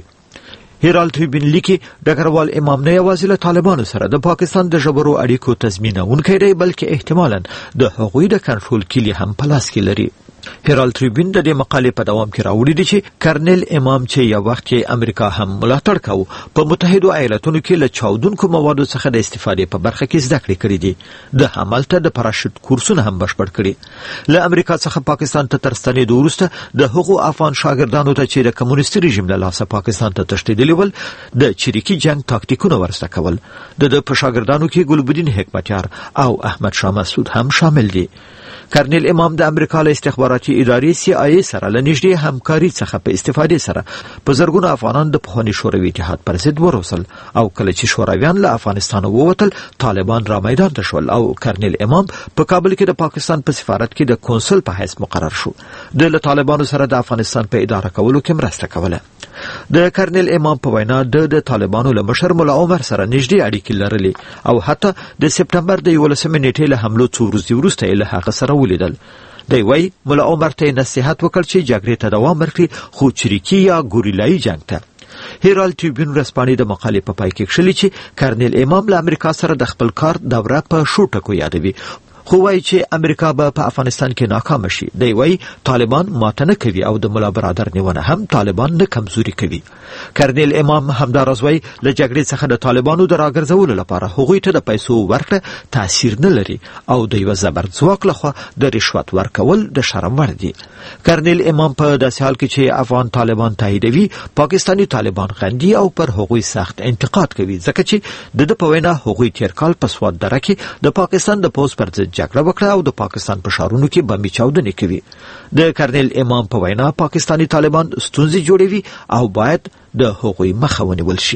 هرالد ټریبیون لیکي ډګروال امام نه یوازې له طالبانو سره د پاکستان د ژبرو اړیکو تضمینونکی دی بلکې احتمالاً د هغوی د کنټرول کلی هم په لاس کې لري. هرالد ټریبیون د دې مقالې په دوام کې راوړي دي چې کرنیل امام چې یو وخت کې امریکا هم ملاتړ کاوه په متحده ایالاتونو کې له چاودونکو موادو څخه د استفادې په برخه کې زده کړې کړې دي. د همالته د پاراشوت کورسونه هم بشپړ کړي. له امریکا څخه پاکستان ته تر ستنېدو وروسته د هغو افغان شاګردانو ته چې د کمونیستي رژیم له لاسه پاکستان ته تښتېدلي ول د چریکي جنگ تاکتیکونه ورسته کول. د په شاګردانو کې ګلبدین حکمتیار او احمد شاه مسعود هم شامل دي. کرنیل امام د امریکا له استخباراتي ادارې CIA سره له نږدې همکاري څخه په استفادې سره په زرګونو افغانان د پخواني شوروي اتحاد پر ضد وروسل او کله چې شورویان له افغانستان ووتل طالبان را میدان ته شول او کرنیل امام په کابل کې د پاکستان په سفارت کې د کونسل په حیث مقرر شو. د طالبانو سره د افغانستان په اداره کولو کې مرسته کوله. د کرنیل امام په وینا د طالبانو له مشر مولا عمر سره نږدې اړیکې لرلې او حتی د سپټمبر د 11 نیټې له حملو 2 ورځې وروسته له هغه سره ولیدل. دی وایي مولا عمر ته نصیحت وکړ چې جګړې ته دوام ورکړي، خو چریکي یا ګوریلایي جنگ ته. هرالد ټریبیون ورځپاڼې د مقالې په پای کې کښلي چې کرنیل امام له امریکا سره د خپل کار دوره په شو ټکو یادوي، خو وایي چې امریکا به په افغانستان کې ناکام شي. دی وایي طالبان ماته نه کوي او د مولا برادر نیونه هم طالبان نه کمزوري کوي. کرنیل امام همداراز وایي له جګړې څخه د طالبانو د راګرځولو لپاره هغوی ته د پیسو ورکړه تاثیر نه لري او د یو زبرځواک لخوا د رشوت ورکول د شرم وړ دي. کرنیل امام په داسې حال کې چې افغان طالبان تاییدوي پاکستانی طالبان غندي او پر هغوی سخت انتقاد کوي، ځکه چې د په وینا هغوی تیر کال په سواد دره کې د پاکستان د پوځ پر ضد جګړه وکړه او د پاکستان په ښارونو کې بمبي چاودنې کوي. د کرنیل امام په وینا پاکستانی طالبان ستونزې جوړوي او باید د هغوی مخه ونیول شي.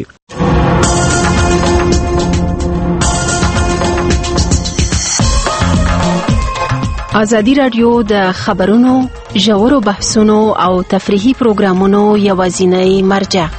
ازادي راډیو د خبرونو، ژورو بحثونو او تفریحي پروګرامونو یوازینی مرجع.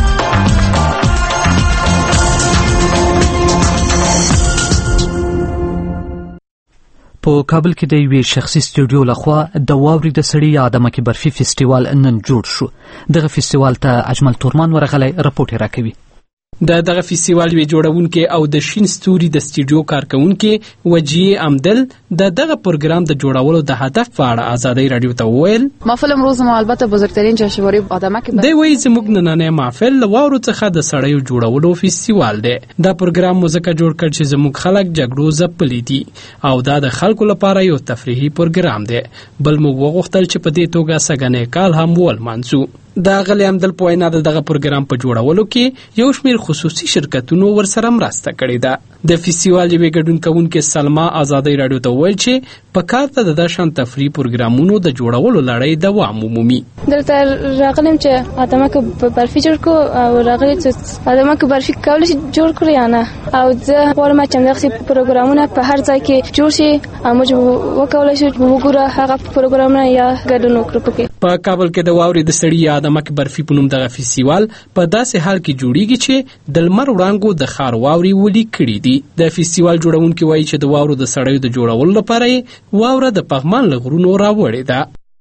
په کابل کې د یوې شخصي سټوډیو لخوا د واورې د سړي یا دمکې برفي فیسټیوال نن جوړ شو. دغه فیسټیوال ته اجمل تورمان ورغلی رپورټ راکوي. د دغه فیسټیوال وی جوړونکي او د شین ستوري د سټوډیو کارکونکي وجیه امدل دغه پروګرام د جوړولو د هدف په اړه ازادي رادیو ته وویل. محفل امروز ما البته بزرگترین جشنواره آدمک دی وایي زموږ نننی محفل له واورو څخه د سړیو جوړولو فیسټیوال دی. دا پروګرام مو ځکه جوړ کړ چې زموږ خلک جګړو ځپلي دي او دا د خلکو لپاره یو تفریحي پروګرام دی. بل موږ وغوښتل چې په دې توګه سګنې کال هم ولمانځو. دا غلی امدل په وینا دغه پروګرام په جوړولو کې یو شمېر خصوصي شرکتونو ورسره مرسته کړې ده. د فیسټیوال یوې ګډون کوونکې سلما ازادي رادیو ته وویل چې په کار ته د شان تفریح پروګرامونو د جوړولو لړۍ دوام ومومي. دلته راغلم چې آدمک برفي جوړ کو او راغلی چې آدمک برفي کول شي جوړ کړی یا نه، او زه غواړم چې دغه پروګرامونه په هر ځای کې جوړ شي او موږ وکولای شو وګورو هغه پروګرامونه یا ګډون وکړو. په کابل کې د واورې د سړي یا دمک برفي په نوم دغه فیسټیوال په داسې حال کې جوړیږي چې د لمر وړانګو د ښار واورې ولي کړي دي. د فیسټیوال جوړونکي وایي چې د واورو د سړیو د جوړولو لپاره واوره د پغمان له غرونو راوړې ده.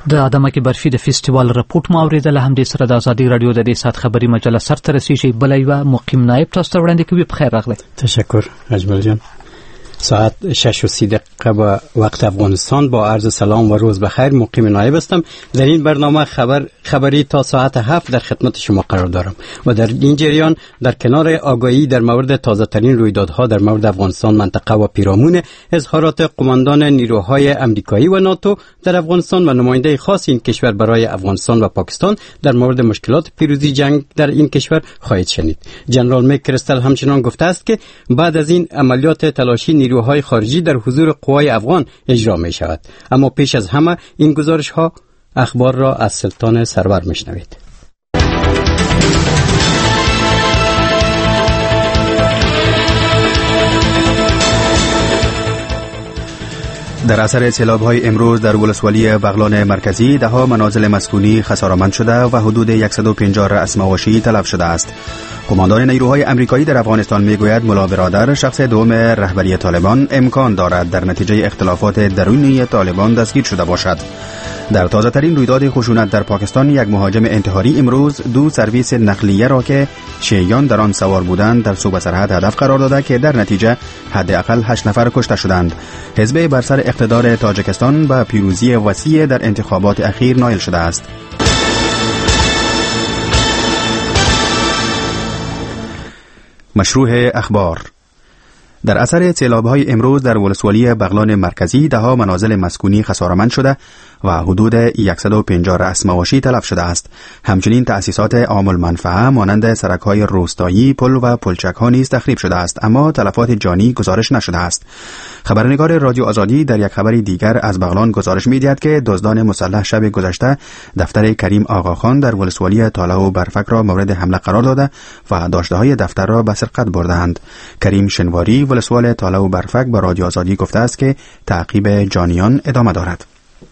د ادمک برفي د فیستیوال رپورټ مو اوریدل. هم د سره د ازادي رادیو د دې سات خبري مجله سره ترسيږي. بل یو مقیم نائب تاسو ته وړاندې کوي. بخیر راغلی. تشکر اجمل جان. ساعت 6:30 با وقت افغانستان. با عرض سلام و روز بخیر. مقیم نائب هستم. در این برنامه خبری تا ساعت 7 در خدمت شما قرار دارم و در این جریان در کنار آگاهی در مورد تازه ترین رویدادها در مورد افغانستان، منطقه و پیرامون، اظهارات قماندان نیروهای امریکایی و ناتو در افغانستان و نماینده خاص این کشور برای افغانستان و پاکستان در مورد مشکلات پیروزی جنگ در این کشور خواهید شنید. جنرال مکرستل همچنان گفته است که بعد از این عملیات تلاشی نیروهای خارجی در حضور قوای افغان اجرا می شود. اما پیش از همه این گزارش ها اخبار را از سلطان سرور میشنوید. در اثر سیلاب‌های امروز در ولسوالی بغلان مرکزی ده‌ها منازل مسکونی خساره‌مند شده و حدود 150 رأس مواشی تلف شده است. قماندان نیروهای امریکایی در افغانستان میگوید ملا برادر، شخص دوم رهبری طالبان، امکان دارد در نتیجه اختلافات درونی طالبان دستگیر شده باشد. در تازه ترین رویداد خشونت در پاکستان، یک مهاجم انتحاری امروز 2 سرویس نقلیه را که شیعیان در آن سوار بودند در صوبه سرحد هدف قرار داده که در نتیجه حداقل 8 نفر کشته شدند. حزب بر سر اقتدار تاجیکستان به پیروزی وسیع در انتخابات اخیر نائل شده است. مشروع اخبار. در اثر سیلاب‌های امروز در ولسوالی بغلان مرکزی ده‌ها منازل مسکونی خساره‌مند شده و حدود 150 رأس مواشی تلف شده است. همچنین تأسیسات عام المنفعه مانند سرک‌های روستایی، پل و پلچک‌ها نیز تخریب شده است، اما تلفات جانی گزارش نشده است. خبرنگار رادیو آزادی در یک خبر دیگر از بغلان گزارش می‌دهد که دزدان مسلح شب گذشته دفتر کریم آقاخان در ولسوالی تاله و برفک را مورد حمله قرار داده و داشته‌های دفتر را به سرقت بردند. کریم شنواری ولسوال تاله و برفک با رادیو آزادی گفته است که تعقیب جانیان ادامه دارد.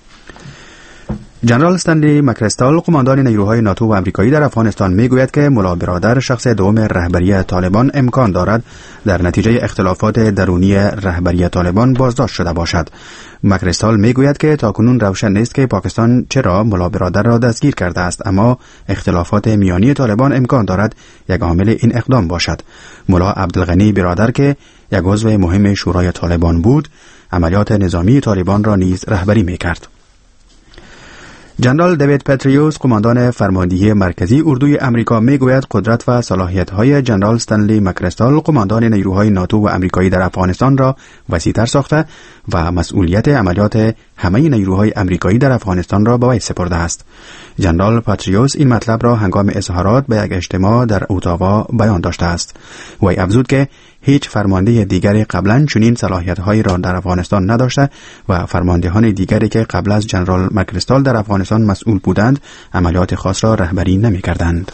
جنرال استنلی مکرستال، قماندان نیروهای ناتو و امریکایی در افغانستان، میگوید که ملا برادر، شخص دوم رهبری طالبان، امکان دارد در نتیجه اختلافات درونی رهبری طالبان بازداشت شده باشد. مکرستال میگوید که تاکنون روشن نیست که پاکستان چرا ملا برادر را دستگیر کرده است، اما اختلافات میانی طالبان امکان دارد یک عامل این اقدام باشد. ملا عبدالغنی برادر که یک عضو مهم شورای طالبان بود، عملیات نظامی طالبان را نیز رهبری میکرد. جنرال دیوید پتریوس، قماندان فرماندهی مرکزی اردوی امریکا، میگوید قدرت و صلاحیت‌های جنرال استنلی مکرستال، قماندان نیروهای ناتو و امریکایی در افغانستان را وسیع‌تر ساخته و مسئولیت عملیات همه نیروهای امریکایی در افغانستان را به وی سپرده است. جنرال پتریوس این مطلب را هنگام اظهارات به یک اجتماع در اتاوا بیان داشته است. وی افزود که هیچ فرمانده دیگری قبلا چنین صلاحیت‌هایی را در افغانستان نداشته و فرماندهان دیگری که قبل از جنرال مکرستال در افغانستان مسئول بودند عملیات خاص را رهبری نمی‌کردند.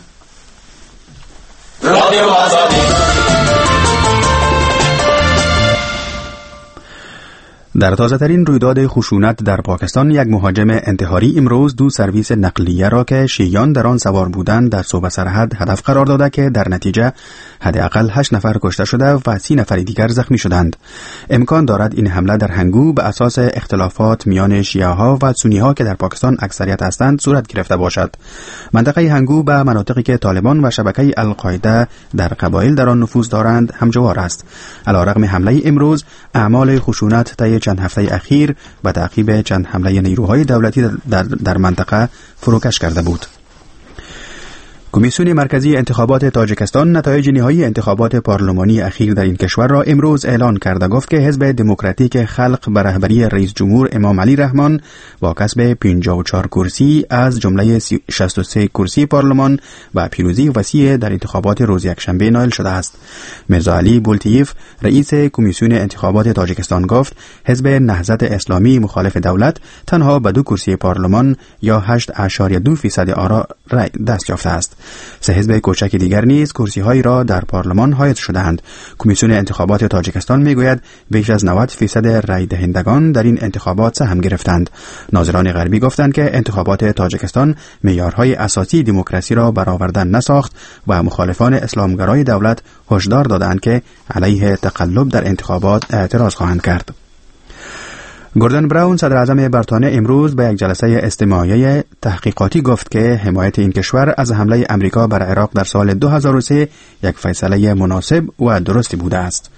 در تازه ترین رویداد خشونت در پاکستان، یک مهاجم انتحاری امروز 2 سرویس نقلیه را که شیعیان در آن سوار بودند در صوبه سرحد هدف قرار داده که در نتیجه حداقل 8 نفر کشته شده و 30 نفر دیگر زخمی شدند. امکان دارد این حمله در هنگو به اساس اختلافات میان شیعه ها و سنی ها که در پاکستان اکثریت هستند صورت گرفته باشد. منطقه هنگو به مناطقی که طالبان و شبکه القاعده در قبایل در آن نفوذ دارند همجوار است. علیرغم حمله امروز، اعمال خشونت طی چند هفته اخیر به تعقیب چند حمله نیروهای دولتی در منطقه فروکش کرده بود. کمیسیون مرکزی انتخابات تاجیکستان نتایج نهایی انتخابات پارلمانی اخیر در این کشور را امروز اعلان کرده. گفت که حزب دموکراتیک خلق به رهبری رئیس جمهور امام علی رحمان با کسب 54 کرسی از جمله 63 کرسی پارلمان و پیروزی وسیع در انتخابات روز یکشنبه نائل شده است. میرزا علی بولتیف، رئیس کمیسیون انتخابات تاجیکستان، گفت حزب نهضت اسلامی مخالف دولت تنها به 2 کرسی پارلمان یا 8.2% آرا رای دست یافته است. 3 حزب کوچک دیگر نیز کرسی‌هایی را در پارلمان حائز شده‌اند. کمیسیون انتخابات تاجیکستان میگوید بیش از 90% رای دهندگان در این انتخابات سهم گرفتند. ناظران غربی گفتند که انتخابات تاجیکستان معیارهای اساسی دموکراسی را برآورده نساخت و مخالفان اسلامگرای دولت هشدار دادند که علیه تقلب در انتخابات اعتراض خواهند کرد. گوردن براون صدر اعظم بریتانیا امروز به یک جلسه استماعی تحقیقاتی گفت که حمایت این کشور از حمله امریکا بر عراق در سال 2003 یک فیصله مناسب و درستی بوده است.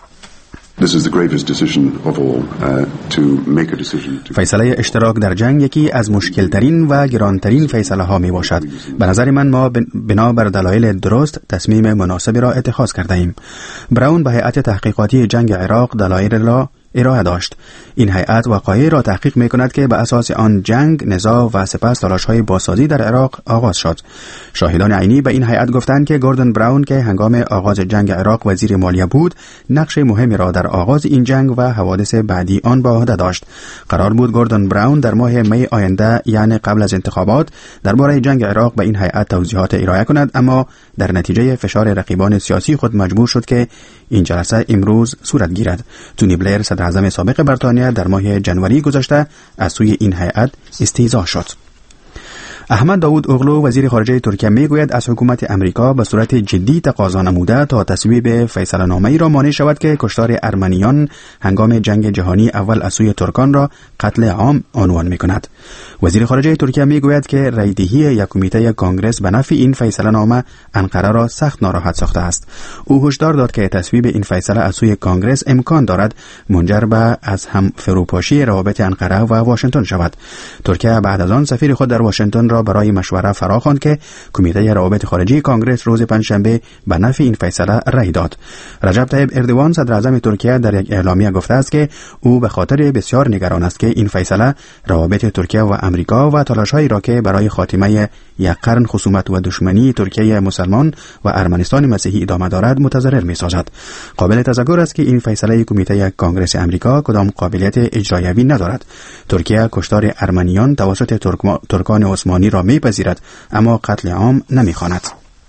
فیصله اشتراک در جنگ یکی از مشکلترین و گرانترین فیصله ها می باشد. به نظر من ما بنا بر دلایل درست تصمیم مناسبی را اتخاذ کرده ایم. براون به هیئت تحقیقاتی جنگ عراق دلایل را ارائه داشت. این هیئت وقایعی را تحقیق می کند که به اساس آن جنگ، نزاع و سپس تلاش‌های بازسازی در عراق آغاز شد. شاهدان عینی به این هیئت گفتند که گوردن براون که هنگام آغاز جنگ عراق وزیر مالیه بود، نقش مهمی را در آغاز این جنگ و حوادث بعدی آن به عهده داشت. قرار بود گوردن براون در ماه می آینده، یعنی قبل از انتخابات، درباره جنگ عراق به این هیئت توضیحات ارائه کند، اما در نتیجه فشار رقیبان سیاسی خود مجبور شد که این جلسه امروز صورت گیرد. تونی بلیر صدر اعظم سابق بریتانیا در ماه جنوری گذشته از سوی این هیئت استیضاح شد. احمد داوود اوغلو وزیر خارجه ترکیه میگوید از حکومت امریکا به صورت جدی تقاضا نموده تا تصویب فیصله نامه‌ای را مانع شود که کشتار ارمنیان هنگام جنگ جهانی اول از سوی ترکان را قتل عام عنوان می‌کند. وزیر خارجه ترکیه میگوید که رایدهی یک کمیته کنگره به نفع این فیصله نامه انقره را سخت ناراحت ساخته است. او هشدار داد که تصویب این فیصله از سوی کنگره امکان دارد منجر به از هم فروپاشی روابط انقره و واشنگتن شود. ترکیه بعد از آن سفیر خود در واشنگتن را برای مشوره فراخواند که کمیته روابط خارجی کنگره روز پنجشنبه به نفع این فیصله رأی داد. رجب طیب اردوان صدر اعظم ترکیه در یک اعلامیه گفته است که او به خاطر بسیار نگران است که این فیصله روابط ترکیه و امریکا و تلاش‌هایی را که برای خاتمه یک قرن خصومت و دشمنی ترکیه مسلمان و ارمنستان مسیحی ادامه دارد متضرر می‌سازد. قابل تذکر است که این فیصله کمیته کنگره امریکا کدام قابلیت اجرایوی ندارد. ترکیه کشتار ارمنیان توسط ترکان عثمانی را می‌پذیرد اما قتل عام نمی‌خواند.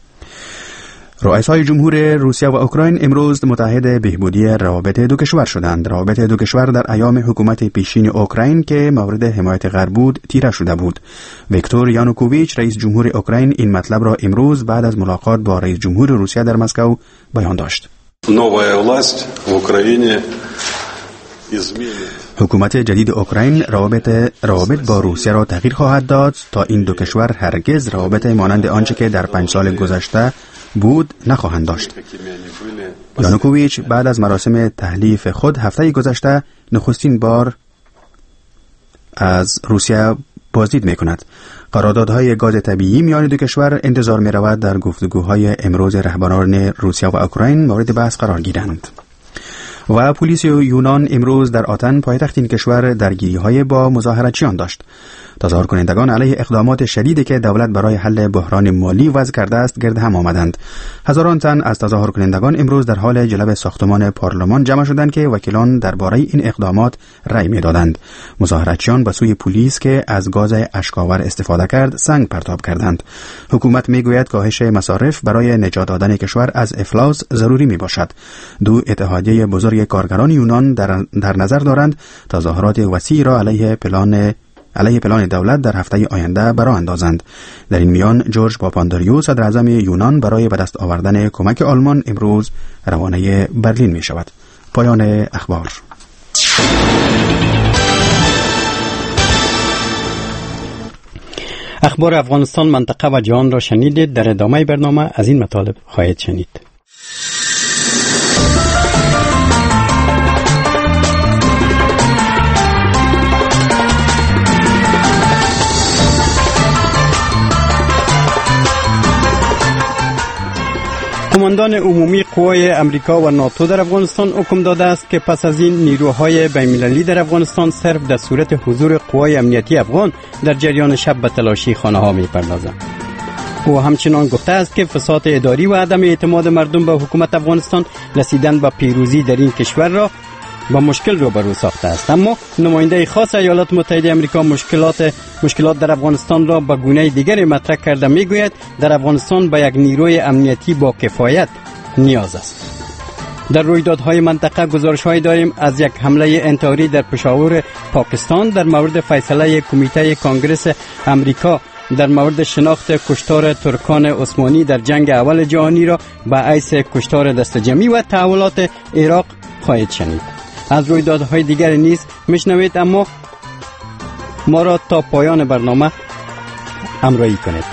رؤسای جمهور روسیه و اوکراین امروز متحد بهبودی روابط دو کشور شدند. روابط دو کشور در ایام حکومت پیشین اوکراین که مورد حمایت غرب بود تیره شده بود. ویکتور یانوکوویچ رئیس جمهور اوکراین این مطلب را امروز بعد از ملاقات با رئیس جمهور روسیه در مسکو بیان داشت. حکومت جدید اوکراین روابط با روسیه را تغییر خواهد داد تا این دو کشور هرگز روابط مانند آنچه که در 5 سال گذشته بود نخواهند داشت. یانوکوویچ بعد از مراسم تحلیف خود هفته گذشته نخستین بار از روسیه بازدید می‌کند. قراردادهای گاز طبیعی میان دو کشور انتظار می‌رود در گفتگوهای امروز رهبران روسیه و اوکراین مورد بحث قرار گیرند. و پلیس یونان امروز در آتن پایتخت این کشور درگیری‌های با مظاهراتچیان داشت. تظاهر کنندگان علیه اقدامات شدیدی که دولت برای حل بحران مالی وضع کرده است گرد هم آمدند. هزاران تن از تظاهر کنندگان امروز در حال جلب ساختمان پارلمان جمع شدند که وکیلان درباره این اقدامات رأی می‌دادند. مظاهراتچیان به سوی پلیس که از گاز اشک‌آور استفاده کرد سنگ پرتاب کردند. حکومت میگوید کاهش مصارف برای نجات دادن کشور از افلاس ضروری میباشد. دو اتحادیه بزرگ کارگران یونان در نظر دارند تظاهرات وسیع را علیه پلان دولت در هفته آینده برآ اندازند. در این میان جورج پاپاندریو صدر اعظم یونان برای به دست آوردن کمک آلمان امروز روانه برلین می شود. پایان اخبار. اخبار افغانستان، منطقه و جهان را شنیدید. در ادامه برنامه از این مطالب خواهید شنید. قماندان عمومی قوای امریکا و ناتو در افغانستان حکم داده است که پس از این نیروهای بین‌المللی در افغانستان صرف در صورت حضور قوای امنیتی افغان در جریان شب به تلاشی خانه‌ها می‌پردازند. او همچنان گفته است که فساد اداری و عدم اعتماد مردم به حکومت افغانستان رسیدن به پیروزی در این کشور را با مشکل روبرو ساخته است. اما نماینده خاص ایالات متحده آمریکا مشکلات در افغانستان را به گونه دیگری مطرح کرده میگوید در افغانستان به یک نیروی امنیتی با کفایت نیاز است. در رویدادهای منطقه گزارش‌هایی داریم از یک حمله انتحاری در پشاور پاکستان در مورد فیصله کمیته کنگرس امریکا در مورد شناخت کشتار ترکان عثمانی در جنگ اول جهانی را به حیث کشتار دست جمعی و تحولات عراق خواهید شنید. از رویدادهای دیگر نیز میشنوید، اما ما را تا پایان برنامه همراهی کنید.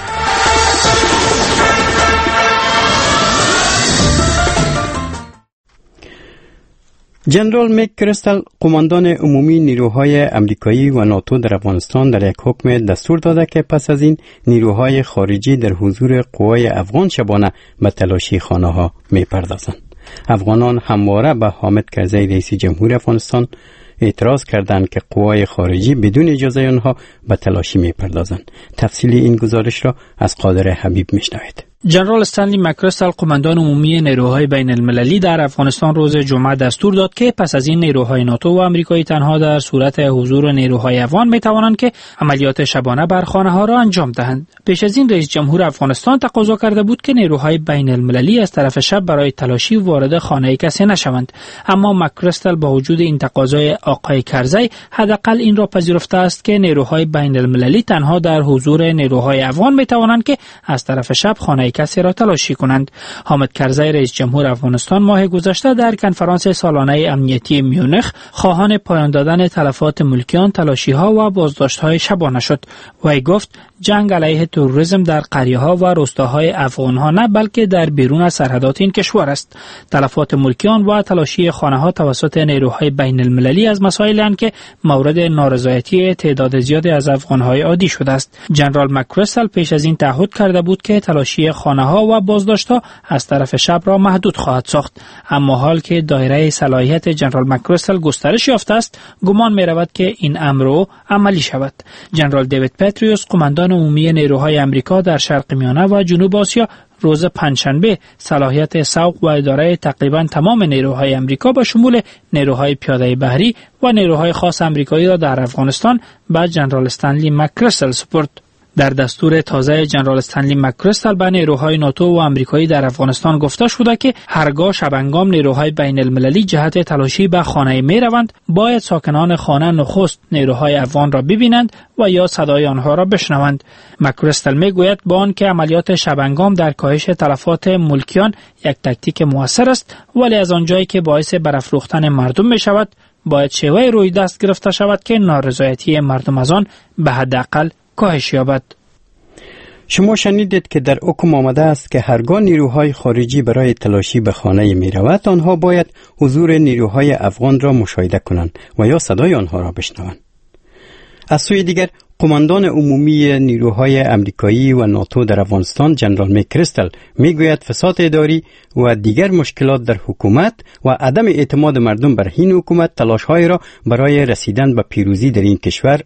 جنرال میک کریستال، قماندان عمومی نیروهای امریکایی و ناتو در افغانستان، در یک حکم دستور داده که پس از این نیروهای خارجی در حضور قوای افغان شبانه به تلاشی خانه ها می پردازند. افغانان همواره به حامد کرزی رئیس جمهور افغانستان اعتراض کردند که قوای خارجی بدون اجازه آنها به تلاشی می پردازند. تفصیل این گزارش را از قادر حبیب میشنوید. جنرال استنلی مکریستال، قماندان عمومی نیروهای بین المللی در افغانستان، روز جمعه دستور داد که پس از این نیروهای ناتو و آمریکایی تنها در صورت حضور نیروهای افغان می توانند که عملیات شبانه بر خانه ها را انجام دهند. پیش از این رئیس جمهور افغانستان تقاضا کرده بود که نیروهای بین المللی از طرف شب برای تلاشی وارد خانه کسی نشوند، اما مکریستال با وجود این تقاضای آقای کرزی حداقل این را پذیرفته است که نیروهای بین المللی تنها در حضور نیروهای افغان می توانند که از طرف شب خانه کسی را تلاشی کنند. حامد کرزی رئیس جمهور افغانستان ماه گذشته در کنفرانس سالانه امنیتی میونخ خواهان پایان دادن تلفات ملکیان، تلاشی‌ها و بازداشت‌های شبانه شد. وی گفت جنگ علیه تروریسم در قریه‌ها و روستاهای افغان‌ها نه بلکه در بیرون از سرحدات این کشور است. تلفات ملکیان و تلاشی خانه‌ها توسط نیروهای بین المللی از مسائلی اند که مورد نارضایتی تعداد زیادی از افغان‌های عادی شده است. جنرال مکریستال پیش از این تعهد کرده بود که تلاشی خانه‌ها و بازداشت‌ها از طرف شب را محدود خواهد ساخت، اما حال که دایره صلاحیت جنرال مکریستال گسترش یافته است، گمان می‌رود که این امر عملی شود. جنرال دیوید پتریوس، قماندان عمومی نیروهای آمریکا در شرق میانه و جنوب آسیا، روز پنجشنبه صلاحیت سوق و اداره تقریبا تمام نیروهای آمریکا با شمول نیروهای پیاده بحری و نیروهای خاص آمریکایی را در افغانستان به جنرال استنلی مکریستال سپرد. در دستور تازه جنرال استنلی مکریستال به نیروهای ناتو و آمریکایی در افغانستان گفته شده که هرگاه شبانگام نیروهای بین المللی جهت تلاشی به خانه می روند، باید ساکنان خانه نخست نیروهای افغان را ببینند و یا صدای آنها را بشنوند. مکریستال می گوید با آنکه عملیات شبانگام در کاهش تلفات ملکیان یک تاکتیک موثر است، ولی از آنجایی که باعث برافروختن مردم می شود، باید شیوه روی دست گرفته شود که نارضایتی مردم از آن به حداقل کاهش یابد. شما شنیدید که در حکم آمده است که هرگاه نیروهای خارجی برای تلاشی به خانه می رود، آنها باید حضور نیروهای افغان را مشاهده کنند و یا صدای آنها را بشنوند. از سوی دیگر، قماندان عمومی نیروهای امریکایی و ناتو در افغانستان جنرال میک کریستال می گوید فساد اداری و دیگر مشکلات در حکومت و عدم اعتماد مردم بر این حکومت تلاش‌های را برای رسیدن به پیروزی در این کشور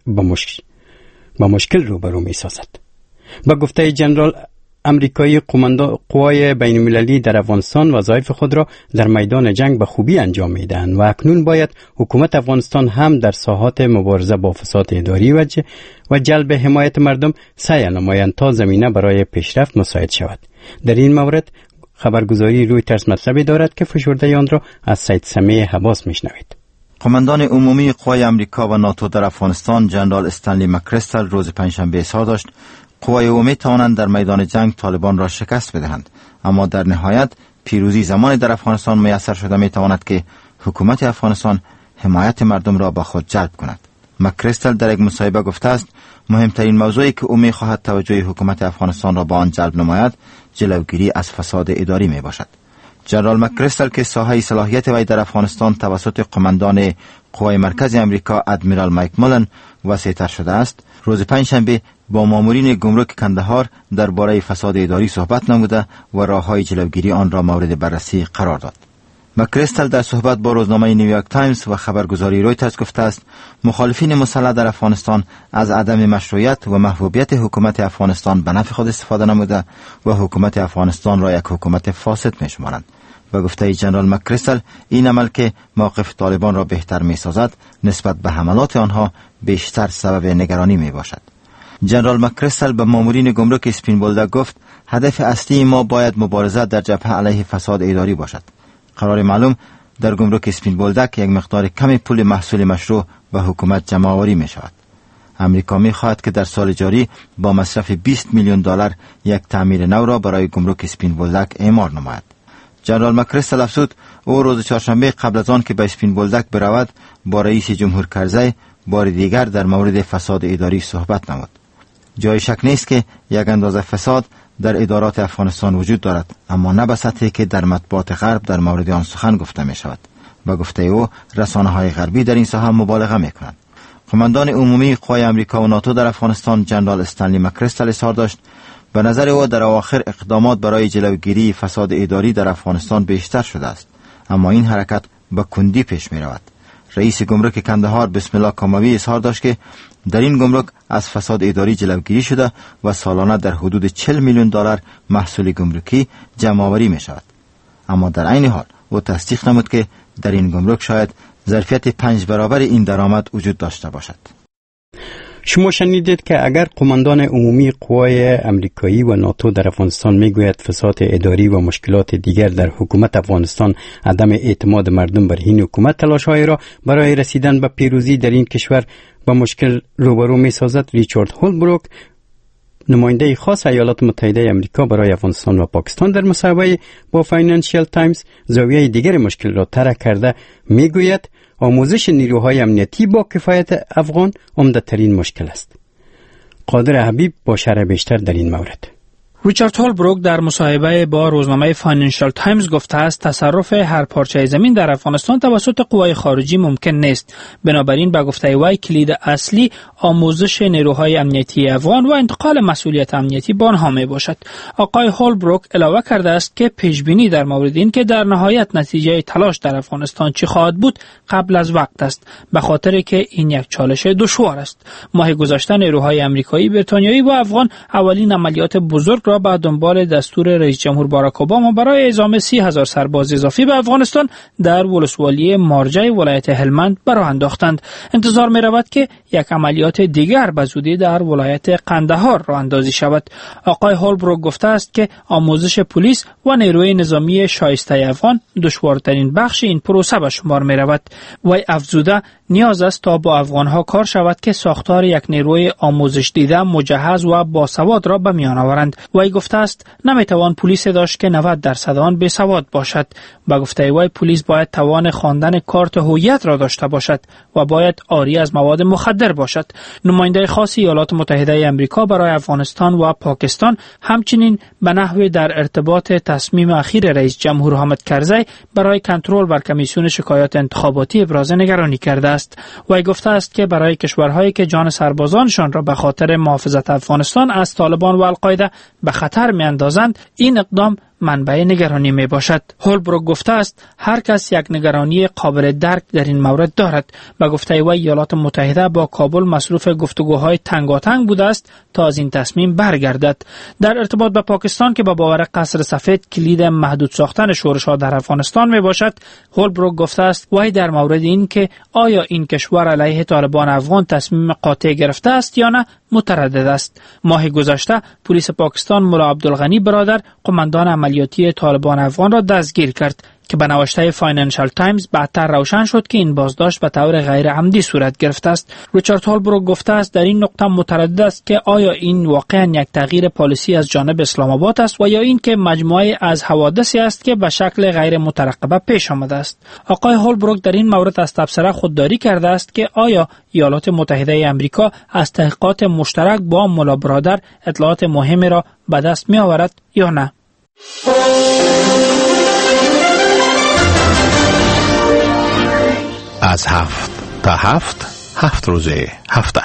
با مشکل روبرو می سازد. با گفته جنرال امریکایی، قوای بین المللی در افغانستان وظایف خود را در میدان جنگ به خوبی انجام می دهند و اکنون باید حکومت افغانستان هم در ساحات مبارزه با فساد اداری و جلب حمایت مردم سعی نمایند تا زمینه برای پیشرفت مساعد شود. در این مورد خبرگزاری رویترز مطلبی دارد که فشرده آن را از سید سمیع حباس می شنوید. قماندان عمومی قوای امریکا و ناتو در افغانستان جنرال استنلی مکریستال روز پنجشنبه اظهار داشت قوای او می توانند در میدان جنگ طالبان را شکست بدهند، اما در نهایت پیروزی زمانی در افغانستان میسر شده می تواند که حکومت افغانستان حمایت مردم را به خود جلب کند. مکریستال در یک مصاحبه گفته است مهمترین موضوعی که او می خواهد توجه حکومت افغانستان را به آن جلب نماید جلوگیری از فساد اداری می باشد. جنرال مکریستال که ساحه صلاحیت وی در افغانستان توسط قماندان قوای مرکزی امریکا ادمیرال مایک مولن وسیع‌تر شده است، روز پنجشنبه با مامورین گمرک کندهار درباره فساد اداری صحبت نموده و راه‌های جلوگیری آن را مورد بررسی قرار داد. مکریستال در صحبت با روزنامه نیویورک تایمز و خبرگزاری رویترز گفته است مخالفین مسلح در افغانستان از عدم مشروعیت و محبوبیت حکومت افغانستان به نفع خود استفاده نموده و حکومت افغانستان را یک حکومت فاسد می‌شمارند. و گفته جنرال مکریستال این عمل که موقف طالبان را بهتر می‌سازد نسبت به حملات آنها بیشتر سبب نگرانی می‌باشد. جنرال مکریستال به مامورین گمرک اسپین بولدک گفت هدف اصلی ما باید مبارزه در جبهه علیه فساد اداری باشد. قرار معلوم در گمرک اسپین بولدک یک مقدار کمی پول محصول مشروع به حکومت جمع آوری می شود. امریکا می خواهد که در سال جاری با مصرف $20 میلیون یک تعمیر نو را برای گمرک اسپین بولدک اعمار نماید. جنرال مکریستل افزود او روز چهارشنبه قبل از آن که به اسپین بولدک برود با رئیس جمهور کرزی بار دیگر در مورد فساد اداری صحبت نمود. جای شک نیست که یک اندازه فساد در ادارات افغانستان وجود دارد، اما نه به سطحی که در مطبوعات غرب در مورد آن سخن گفته می شود. به گفته او رسانه‌های غربی در این ساحه مبالغه می کنند. قماندان عمومی قوای امریکا و ناتو در افغانستان جنرال استنلی مکریستل اظهار داشت به نظر او در اواخر اقدامات برای جلوگیری فساد اداری در افغانستان بیشتر شده است، اما این حرکت به کندی پیش می رود. رئیس گمرک کندهار بسم الله کاموی اظهار داشت که در این گمرک از فساد اداری جلوگیری شده و سالانه در حدود 40 میلیون دلار محصول گمرکی جمع آوری می شود. اما در عین حال او تصدیق نمود که در این گمرک شاید ظرفیت 5 برابر این درآمد وجود داشته باشد. شما شنیدید که اگر قماندان عمومی قوای امریکایی و ناتو در افغانستان میگوید فساد اداری و مشکلات دیگر در حکومت افغانستان عدم اعتماد مردم بر این حکومت تلاش‌های را برای رسیدن به پیروزی در این کشور با مشکل روبرو می‌سازد، ریچارد هولبروک نماینده خاص ایالات متحده آمریکا برای افغانستان و پاکستان در مصاحبه با فاینانشیل تایمز زاویه دیگر مشکل را طرح کرده میگوید آموزش نیروهای امنیتی با کفایت افغان عمده‌ترین مشکل است. قادر حبیب با شرح بیشتر در این مورد. ریچارد هولبروک در مصاحبه با روزنامه فاینانشیل تایمز گفته است تصرف هر پارچه زمین در افغانستان توسط قوای خارجی ممکن نیست. بنابراین به گفته وی کلید اصلی آموزش نیروهای امنیتی افغان و انتقال مسئولیت امنیتی به آنها می باشد. آقای هولبروک علاوه کرده است که پیشبینی در مورد این که در نهایت نتیجه تلاش در افغانستان چه خواهد بود قبل از وقت است، به خاطر که این یک چالش دشوار است. ماه گذشته نیروهای آمریکایی، بریتانیایی و افغان اولین عملیات بزرگ را به دنبال دستور رئیس جمهور باراک اوباما برای اعزام 30,000 سرباز اضافی به افغانستان در ولسوالی مارجه ولایت هلمند براه انداختند. انتظار می رود که یک عملیات دیگر به زودی در ولایت قندهار راه اندازی شود. آقای هولبروک گفته است که آموزش پلیس و نیروی نظامی شایسته افغان دشوارترین بخش این پروسه به شمار می رود. وی افزوده نیاز است تا با افغانها کار شود که ساختار یک نیروی آموزش دیده، مجهز و باسواد را به میان آورند. وی گفته است نمیتوان پلیس داشت که 90% آن بیسواد باشد. با گفته وی پلیس باید توان خواندن کارت هویت را داشته باشد و باید عاری از مواد مخدر باشد. نماینده خاص ایالات متحده آمریکا برای افغانستان و پاکستان همچنین به نحو در ارتباط تصمیم اخیر رئیس جمهور حامد کرزی برای کنترل بر کمیسیون شکایات انتخاباتی ابراز نگرانی کرده است. وی گفته است که برای کشورهایی که جان سربازانشان را به خاطر محافظت افغانستان از طالبان و القاعده به خطر میاندازند، این اقدام منبع نگرانی می باشد. هولبروک گفته است هر کس یک نگرانی قابل درک در این مورد دارد. به گفته وی ایالات متحده با کابل مصروف گفتگوهای تنگاتنگ بوده است تا از این تصمیم برگردد. در ارتباط با پاکستان که با باور قصر سفید کلید محدود ساختن شورش‌ها در افغانستان می باشد، هولبروک گفته است وی در مورد این که آیا این کشور علیه طالبان افغان تصمیم قاطع گرفته است یا نه متردد است. ماه گذشته پلیس پاکستان مولا عبدالغنی برادر قماندان عملیاتی طالبان افغان را دستگیر کرد که به نوشته فاینانشیل تایمز بعدتر روشن شد که این بازداشت به طور غیر عمدی صورت گرفته است. ریچارد هولبروک گفته است در این نقطه متردد است که آیا این واقعا یک تغییر پالیسی از جانب اسلام آباد است و یا این که مجموعه از حوادثی است که به شکل غیر مترقبه پیش آمده است. آقای هولبروک در این مورد از تبصره خودداری کرده است که آیا ایالات متحده آمریکا از تحقیقات مشترک با مولا برادر اطلاعات مهمی را به دست می آورد یا نه. از 7 تا 7 روز هفته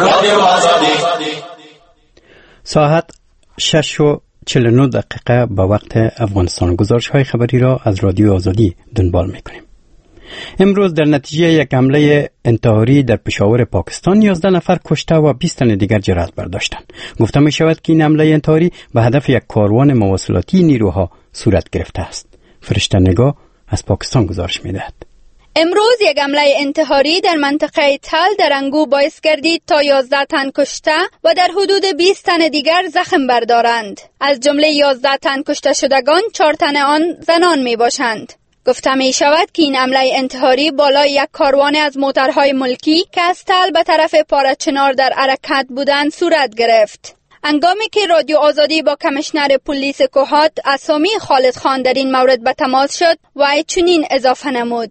ساعت 6:49 به وقت افغانستان. گزارش های خبری را از رادیو آزادی دنبال میکنیم. امروز در نتیجه یک حمله انتحاری در پشاور پاکستان 11 نفر کشته و 20 تن دیگر جراحت برداشتند. گفته می شود که این حمله انتحاری به هدف یک کاروان مواصلاتی نیروها صورت گرفته است. فرشته نگاه از پاکستان گزارش میدهد. امروز یک حمله انتحاری در منطقه تل در انگو باعث گردید تا 11 تن کشته و در حدود 20 تن دیگر زخم بردارند. از جمله 11 تن کشته شدگان 4 تن آن زنان می باشند. گفته می شود که این حمله انتحاری بالای یک کاروان از موترهای ملکی که از تل به طرف پارچنار در حرکت بودند صورت گرفت. هنگامی که رادیو آزادی با کمیشنر پلیس کوهات اسامی خالد خان در این مورد به تماس شد و چنین اضافه نمود: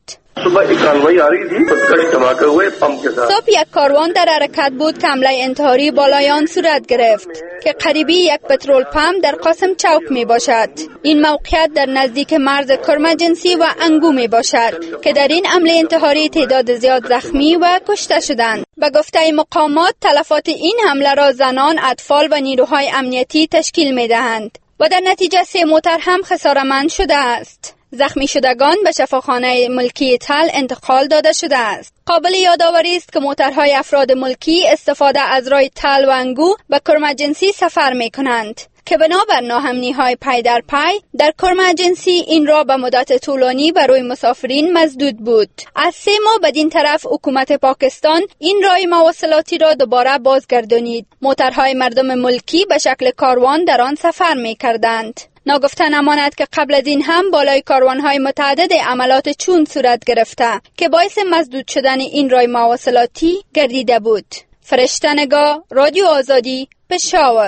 صبح یک کاروان در حرکت بود که حمله انتحاری بالای آن صورت گرفت که قریبی یک پترول پمپ در قاسم چوک می باشد. این موقعیت در نزدیک مرز کرمجنسی و انگو می باشد که در این حمله انتحاری تعداد زیاد زخمی و کشته شدند. به گفته مقامات تلفات این حمله را زنان، اطفال و نیروهای امنیتی تشکیل می دهند و در نتیجه 3 موتر هم خساره‌مند شده است. زخمی شدگان به شفاخانه ملکی تل انتقال داده شده است. قابل یادآوری است که موترهای افراد ملکی استفاده از راه تل و انگو به کرمجنسی سفر می کنند که بنابر ناامنی‌های پی در پی در کرمجنسی این راه به مدت طولانی بر روی مسافرین مسدود بود. از 3 ماه بدین طرف حکومت پاکستان این راه مواصلاتی را دوباره بازگردانید. موترهای مردم ملکی به شکل کاروان در آن سفر می کردند. ناگفته نماند که قبل از این هم بالای کاروان‌های متعدد عملات چون صورت گرفته که باعث مسدود شدن این راه مواصلاتی گردیده بود. فرشته نگاه، رادیو آزادی، پشاور.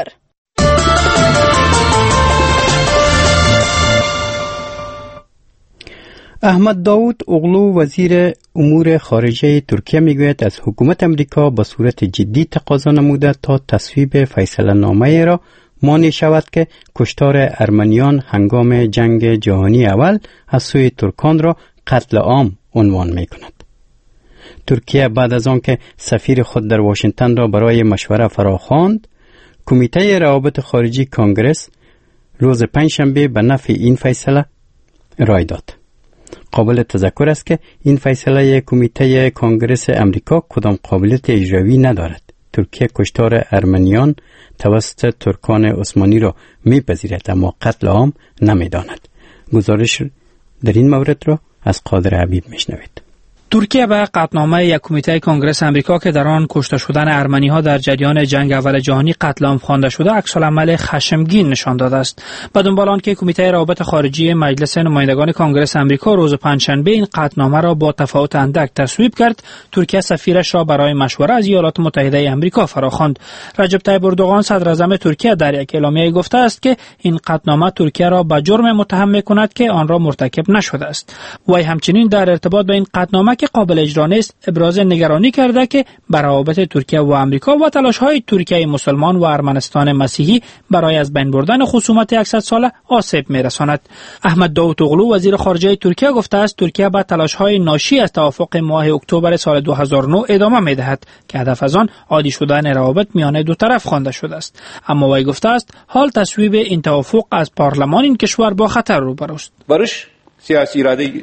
احمد داود اوغلو وزیر امور خارجه ترکیه میگوید از حکومت امریکا با صورت جدی تقاضا نموده تا تصویب فیصله نامه را مانع شود که کشتار ارمنیان هنگام جنگ جهانی اول از سوی ترکان را قتل عام عنوان می کند. ترکیه بعد از آن که سفیر خود در واشنگتن را برای مشوره فراخواند، کمیته روابط خارجی کانگرس روز پنجشنبه به نفع این فیصله رای داد. قابل تذکر است که این فیصله کمیته کانگرس امریکا کدام قابلیت اجرایی ندارد. ترکیه کشتار ارمنیان توسط ترکان عثمانی را میپذیرد اما قتل عام نمیداند. گزارش در این مورد را از قادر حبیب میشنوید. ترکیه به قطعنامه یک کمیته کنگره آمریکا که در آن کشته شدن ارمنی‌ها در جریان جنگ اول جهانی قتل عام خوانده شده عکس‌العمل خشمگین نشان داده است. به دنبال آن که کمیته روابط خارجی مجلس نمایندگان کنگره آمریکا روز پنجشنبه این قطعنامه را با تفاوت اندک تصویب کرد، ترکیه سفیرش را برای مشوره از ایالات متحده آمریکا فراخواند. رجب طیب اردوغان صدراعظم ترکیه در یک اعلامیه گفته است که این قطعنامه ترکیه را به جرم متهم می‌کند که آن را مرتکب نشده است. وی همچنین در ارتباط با این قطعنامه که قابل اجرا نیست ابراز نگرانی کرده که بر روابط ترکیه و آمریکا و تلاش‌های ترکیه مسلمان و ارمنستان مسیحی برای از بین بردن خصومت 100 ساله آسیب می‌رساند. احمد داوود اوغلو وزیر خارجه ترکیه گفته است ترکیه با تلاش‌های ناشی از توافق ماه اکتبر سال 2009 ادامه می‌دهد که هدف از آن عادی شدن روابط میان دو طرف خوانده شده است. اما وی گفته است حال تصویب این توافق از پارلمان این کشور با خطر روبروست. barış siyasi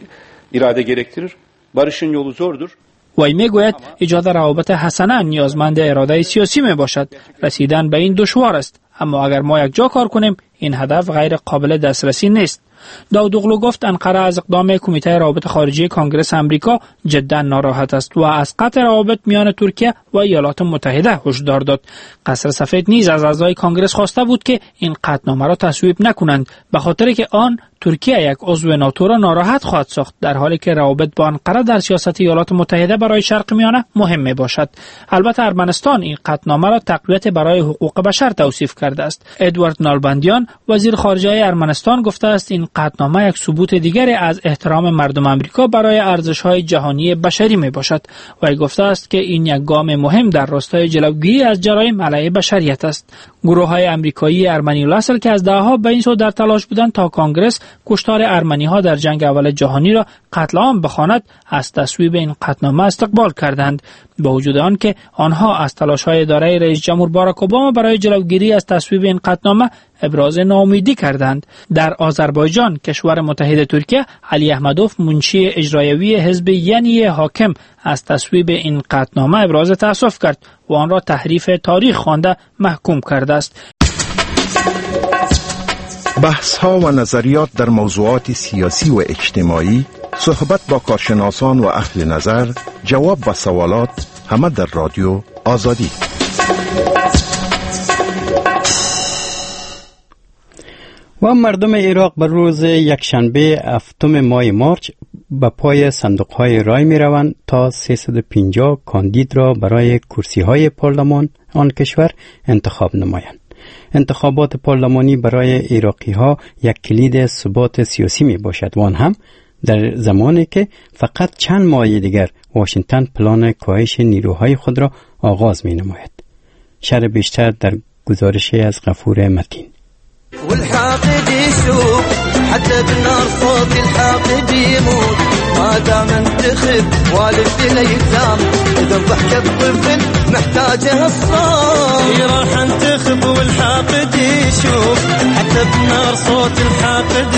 irade gerektirir. barışın yolu zordur. وی میگوید ایجاد روابط حسنه نیازمند اراده سیاسی می باشد. رسیدن به این دشوار است، اما اگر ما یک جا کار کنیم این هدف غیر قابل دسترسی نیست. داوود اوغلو گفت انقره از اقدام کمیته روابط خارجی کنگره آمریکا جدا ناراحت است و از قطع روابط میان ترکیه و ایالات متحده هشدار داد. قصر سفید نیز از اعضای کنگره خواسته بود که این قطعنامه را تصویب نکنند به خاطر که آن ترکیه یک عضو ناتو را ناراحت خواهد ساخت، در حالی که روابط با انقره در سیاست ایالات متحده برای شرق میانه مهم می باشد. البته ارمنستان این قطعنامه را تقویت برای حقوق بشر توصیف کرده است. ادوارد نالبندیان وزیر خارجه ارمنستان گفته است این قطعنامه یک ثبوت دیگری از احترام مردم آمریکا برای ارزش‌های جهانی بشری می باشد. وی گفته است که این یک گام مهم در راستای جلوگیری از جرایم علیه بشریت است. گروه‌های آمریکایی ارمنی الاصل که از دهه‌ها به این سو در تلاش بودند تا کنگره کشتار ارمنی‌ها در جنگ اول جهانی را قتل عام بخواند از تصویب این قطعنامه استقبال کردند، با وجود آن که آنها از تلاش‌های اداره رئیس جمهور باراک اوباما برای جلوگیری از تصویب این قطعنامه ابراز ناامیدی کردند. در آذربایجان کشور متحد ترکیه علی احمدوف منشی اجرایوی حزب یعنی حاکم از تصویب این قطعنامه ابراز تأسف کرد و آن را تحریف تاریخ خوانده محکوم کرده است. بحث ها و نظریات در موضوعات سیاسی و اجتماعی، صحبت با کارشناسان و اهل نظر، جواب و سوالات، همه در رادیو آزادی. و مردم عراق بر روز یکشنبه 7 ماه مارچ به پای صندوق‌های رای می‌روند تا 350 کاندید را برای کرسی‌های پارلمان آن کشور انتخاب نمایند. انتخابات پارلمانی برای عراقی ها یک کلید ثبات سیاسی می باشد و آن هم در زمانی که فقط چند ماه دیگر واشنگتن پلان کاهش نیروهای خود را آغاز می نماید. شرح بیشتر در گزارشی از غفور متین. والحاقد يشوف حتى بالنار صوت الحاقد يموت ما دام انتخب والد الايتام اذا ضحكت طفل محتاجه الصوت راح انتخب والحاقد يشوف حتى بالنار صوت الحاقد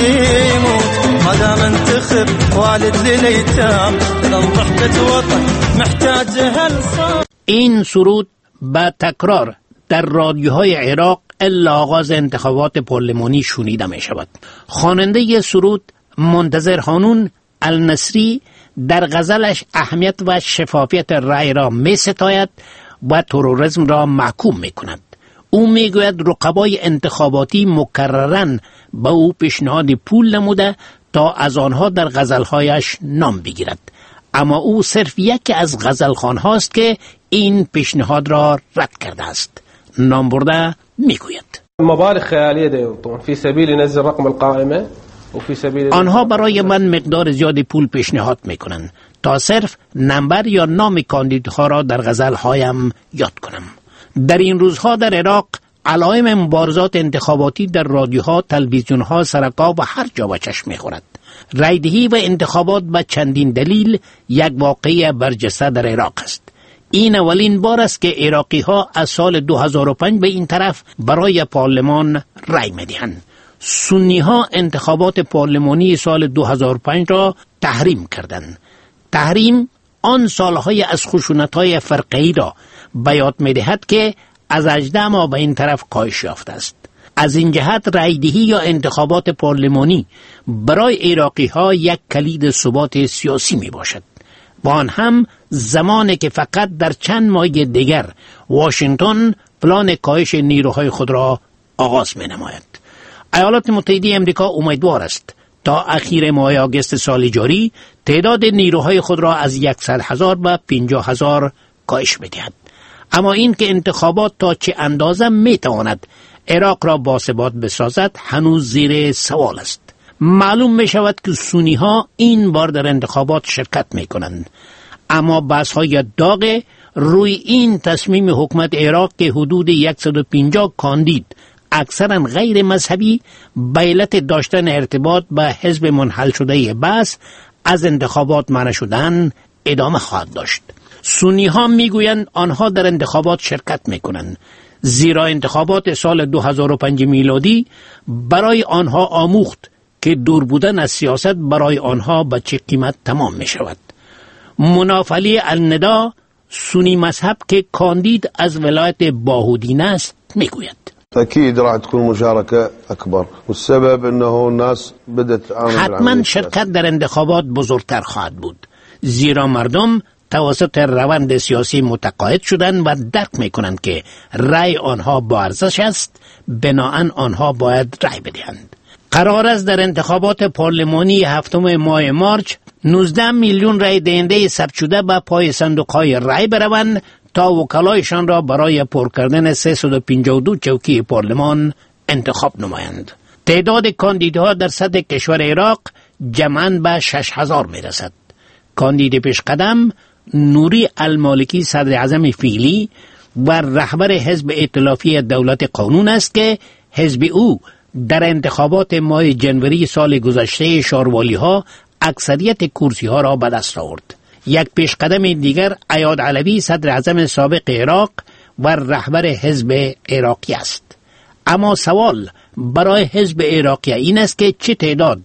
يموت ما دام انتخب والد الايتام اذا ضحكت وطن محتاجه الصوت. این سرود با تکرار در رادیوهای عراق الا آغاز انتخابات پارلمانی شنیده می شود. خواننده سرود منتظر خانون النصری در غزلش اهمیت و شفافیت رأی را می ستاید و تروریسم را محکوم می کند. او می گوید رقبای انتخاباتی مکررن به او پیشنهاد پول نموده تا از آنها در غزلهایش نام بگیرد، اما او صرف یکی از غزلخوان هاست که این پیشنهاد را رد کرده است. نام برده میگوید مبالغ خیالیه دیوتون فی سبیل نزل رقم القائمه و فی سبیل آنها برای من مقدار زیادی پول پیشنهاد میکنند تا صرف نمبر یا نام کاندیدها را در غزلهایم یاد کنم. در این روزها در عراق علائم مبارزات انتخاباتی در رادیوها، تلویزیونها، سرکا و هر جا به چشم میخورد. رایدهی و انتخابات به چندین دلیل یک واقعه برجسته در عراق است. این اولین بار است که عراقی ها از سال 2005 به این طرف برای پارلمان رای می‌دهند. سنی ها انتخابات پارلمانی سال 2005 را تحریم کردند. تحریم آن سالهای از خشونت‌های فرقه‌ای را به یاد می‌دهد که از 18 ماه به این طرف کاهش یافته است. از این جهت رایدهی یا انتخابات پارلمانی برای عراقی ها یک کلید ثبات سیاسی می باشد. و آن هم زمانی که فقط در چند ماه دیگر واشنگتن پلان کاهش نیروهای خود را آغاز می نماید. ایالات متحده امریکا امیدوار است تا اخیر ماه آگوست سال جاری تعداد نیروهای خود را از 100,000 به 50,000 کاهش بدهد. اما این که انتخابات تا چه اندازه می تواند عراق را باثبات بسازد هنوز زیر سوال است. معلوم می شود که سنی ها این بار در انتخابات شرکت می کنند، اما بحث های داغ روی این تصمیم حکومت عراق که حدود 150 کاندید اکثرا غیر مذهبی به علت داشتن ارتباط به حزب منحل شده بعث از انتخابات منع شدن ادامه خواهد داشت. سنی ها می گویند آنها در انتخابات شرکت می کنند، زیرا انتخابات سال 2005 میلادی برای آنها آموخت که دور بودن از سیاست برای آنها به چه قیمت تمام می شود. مناف علی الندا سنی مذهب که کاندید از ولایت باهودین است می گوید اكيد راح تكون مشاركه اكبر والسبب انه الناس بدت حتما شرکت در انتخابات بزرگتر خواهد بود، زیرا مردم توسط روند سیاسی متقاعد شدند و درک میکنند که رأی آنها با ارزش است، بناهن آنها باید رأی بدهند. قرار است در انتخابات پارلمانی هفتم ماه مارچ 19 میلیون رأی دهنده ثبت شده به پای صندوق‌های رأی بروند تا وکلایشان را برای پر کردن 352 چوکی پارلمان انتخاب نمایند. تعداد کاندیدها در سطح کشور عراق جمعاً به 6,000 میرسد. کاندید پیشقدم نوری المالکی صدر اعظم فعلی و رهبر حزب ائتلافی دولت قانون است که حزب او در انتخابات ماه جنوری سال گذشته شاروالی ها اکثریت کرسی ها را به دست آورد. یک پیشقدم دیگر عیاد علوی صدر اعظم سابق عراق و رهبر حزب عراقی است. اما سوال برای حزب عراقی این است که چه تعداد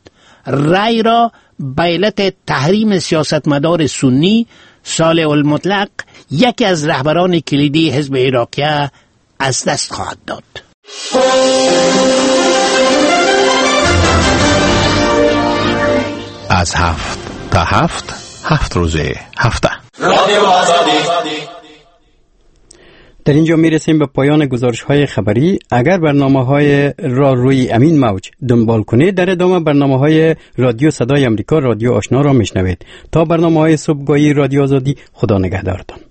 رأی را به علت تحریم سیاستمدار سنی صالح المطلق یکی از رهبران کلیدی حزب عراقی از دست خواهد داد. از 7 تا 7 روز هفته در اینجا میرسیم به پایان گزارش‌های خبری. اگر برنامه‌های را روی امین موج دنبال کنید، در ادامه برنامه‌های رادیو صدای امریکا، رادیو آشنا را میشنوید. تا برنامه‌های صبحگاهی رادیو آزادی، خدا نگهدارتان.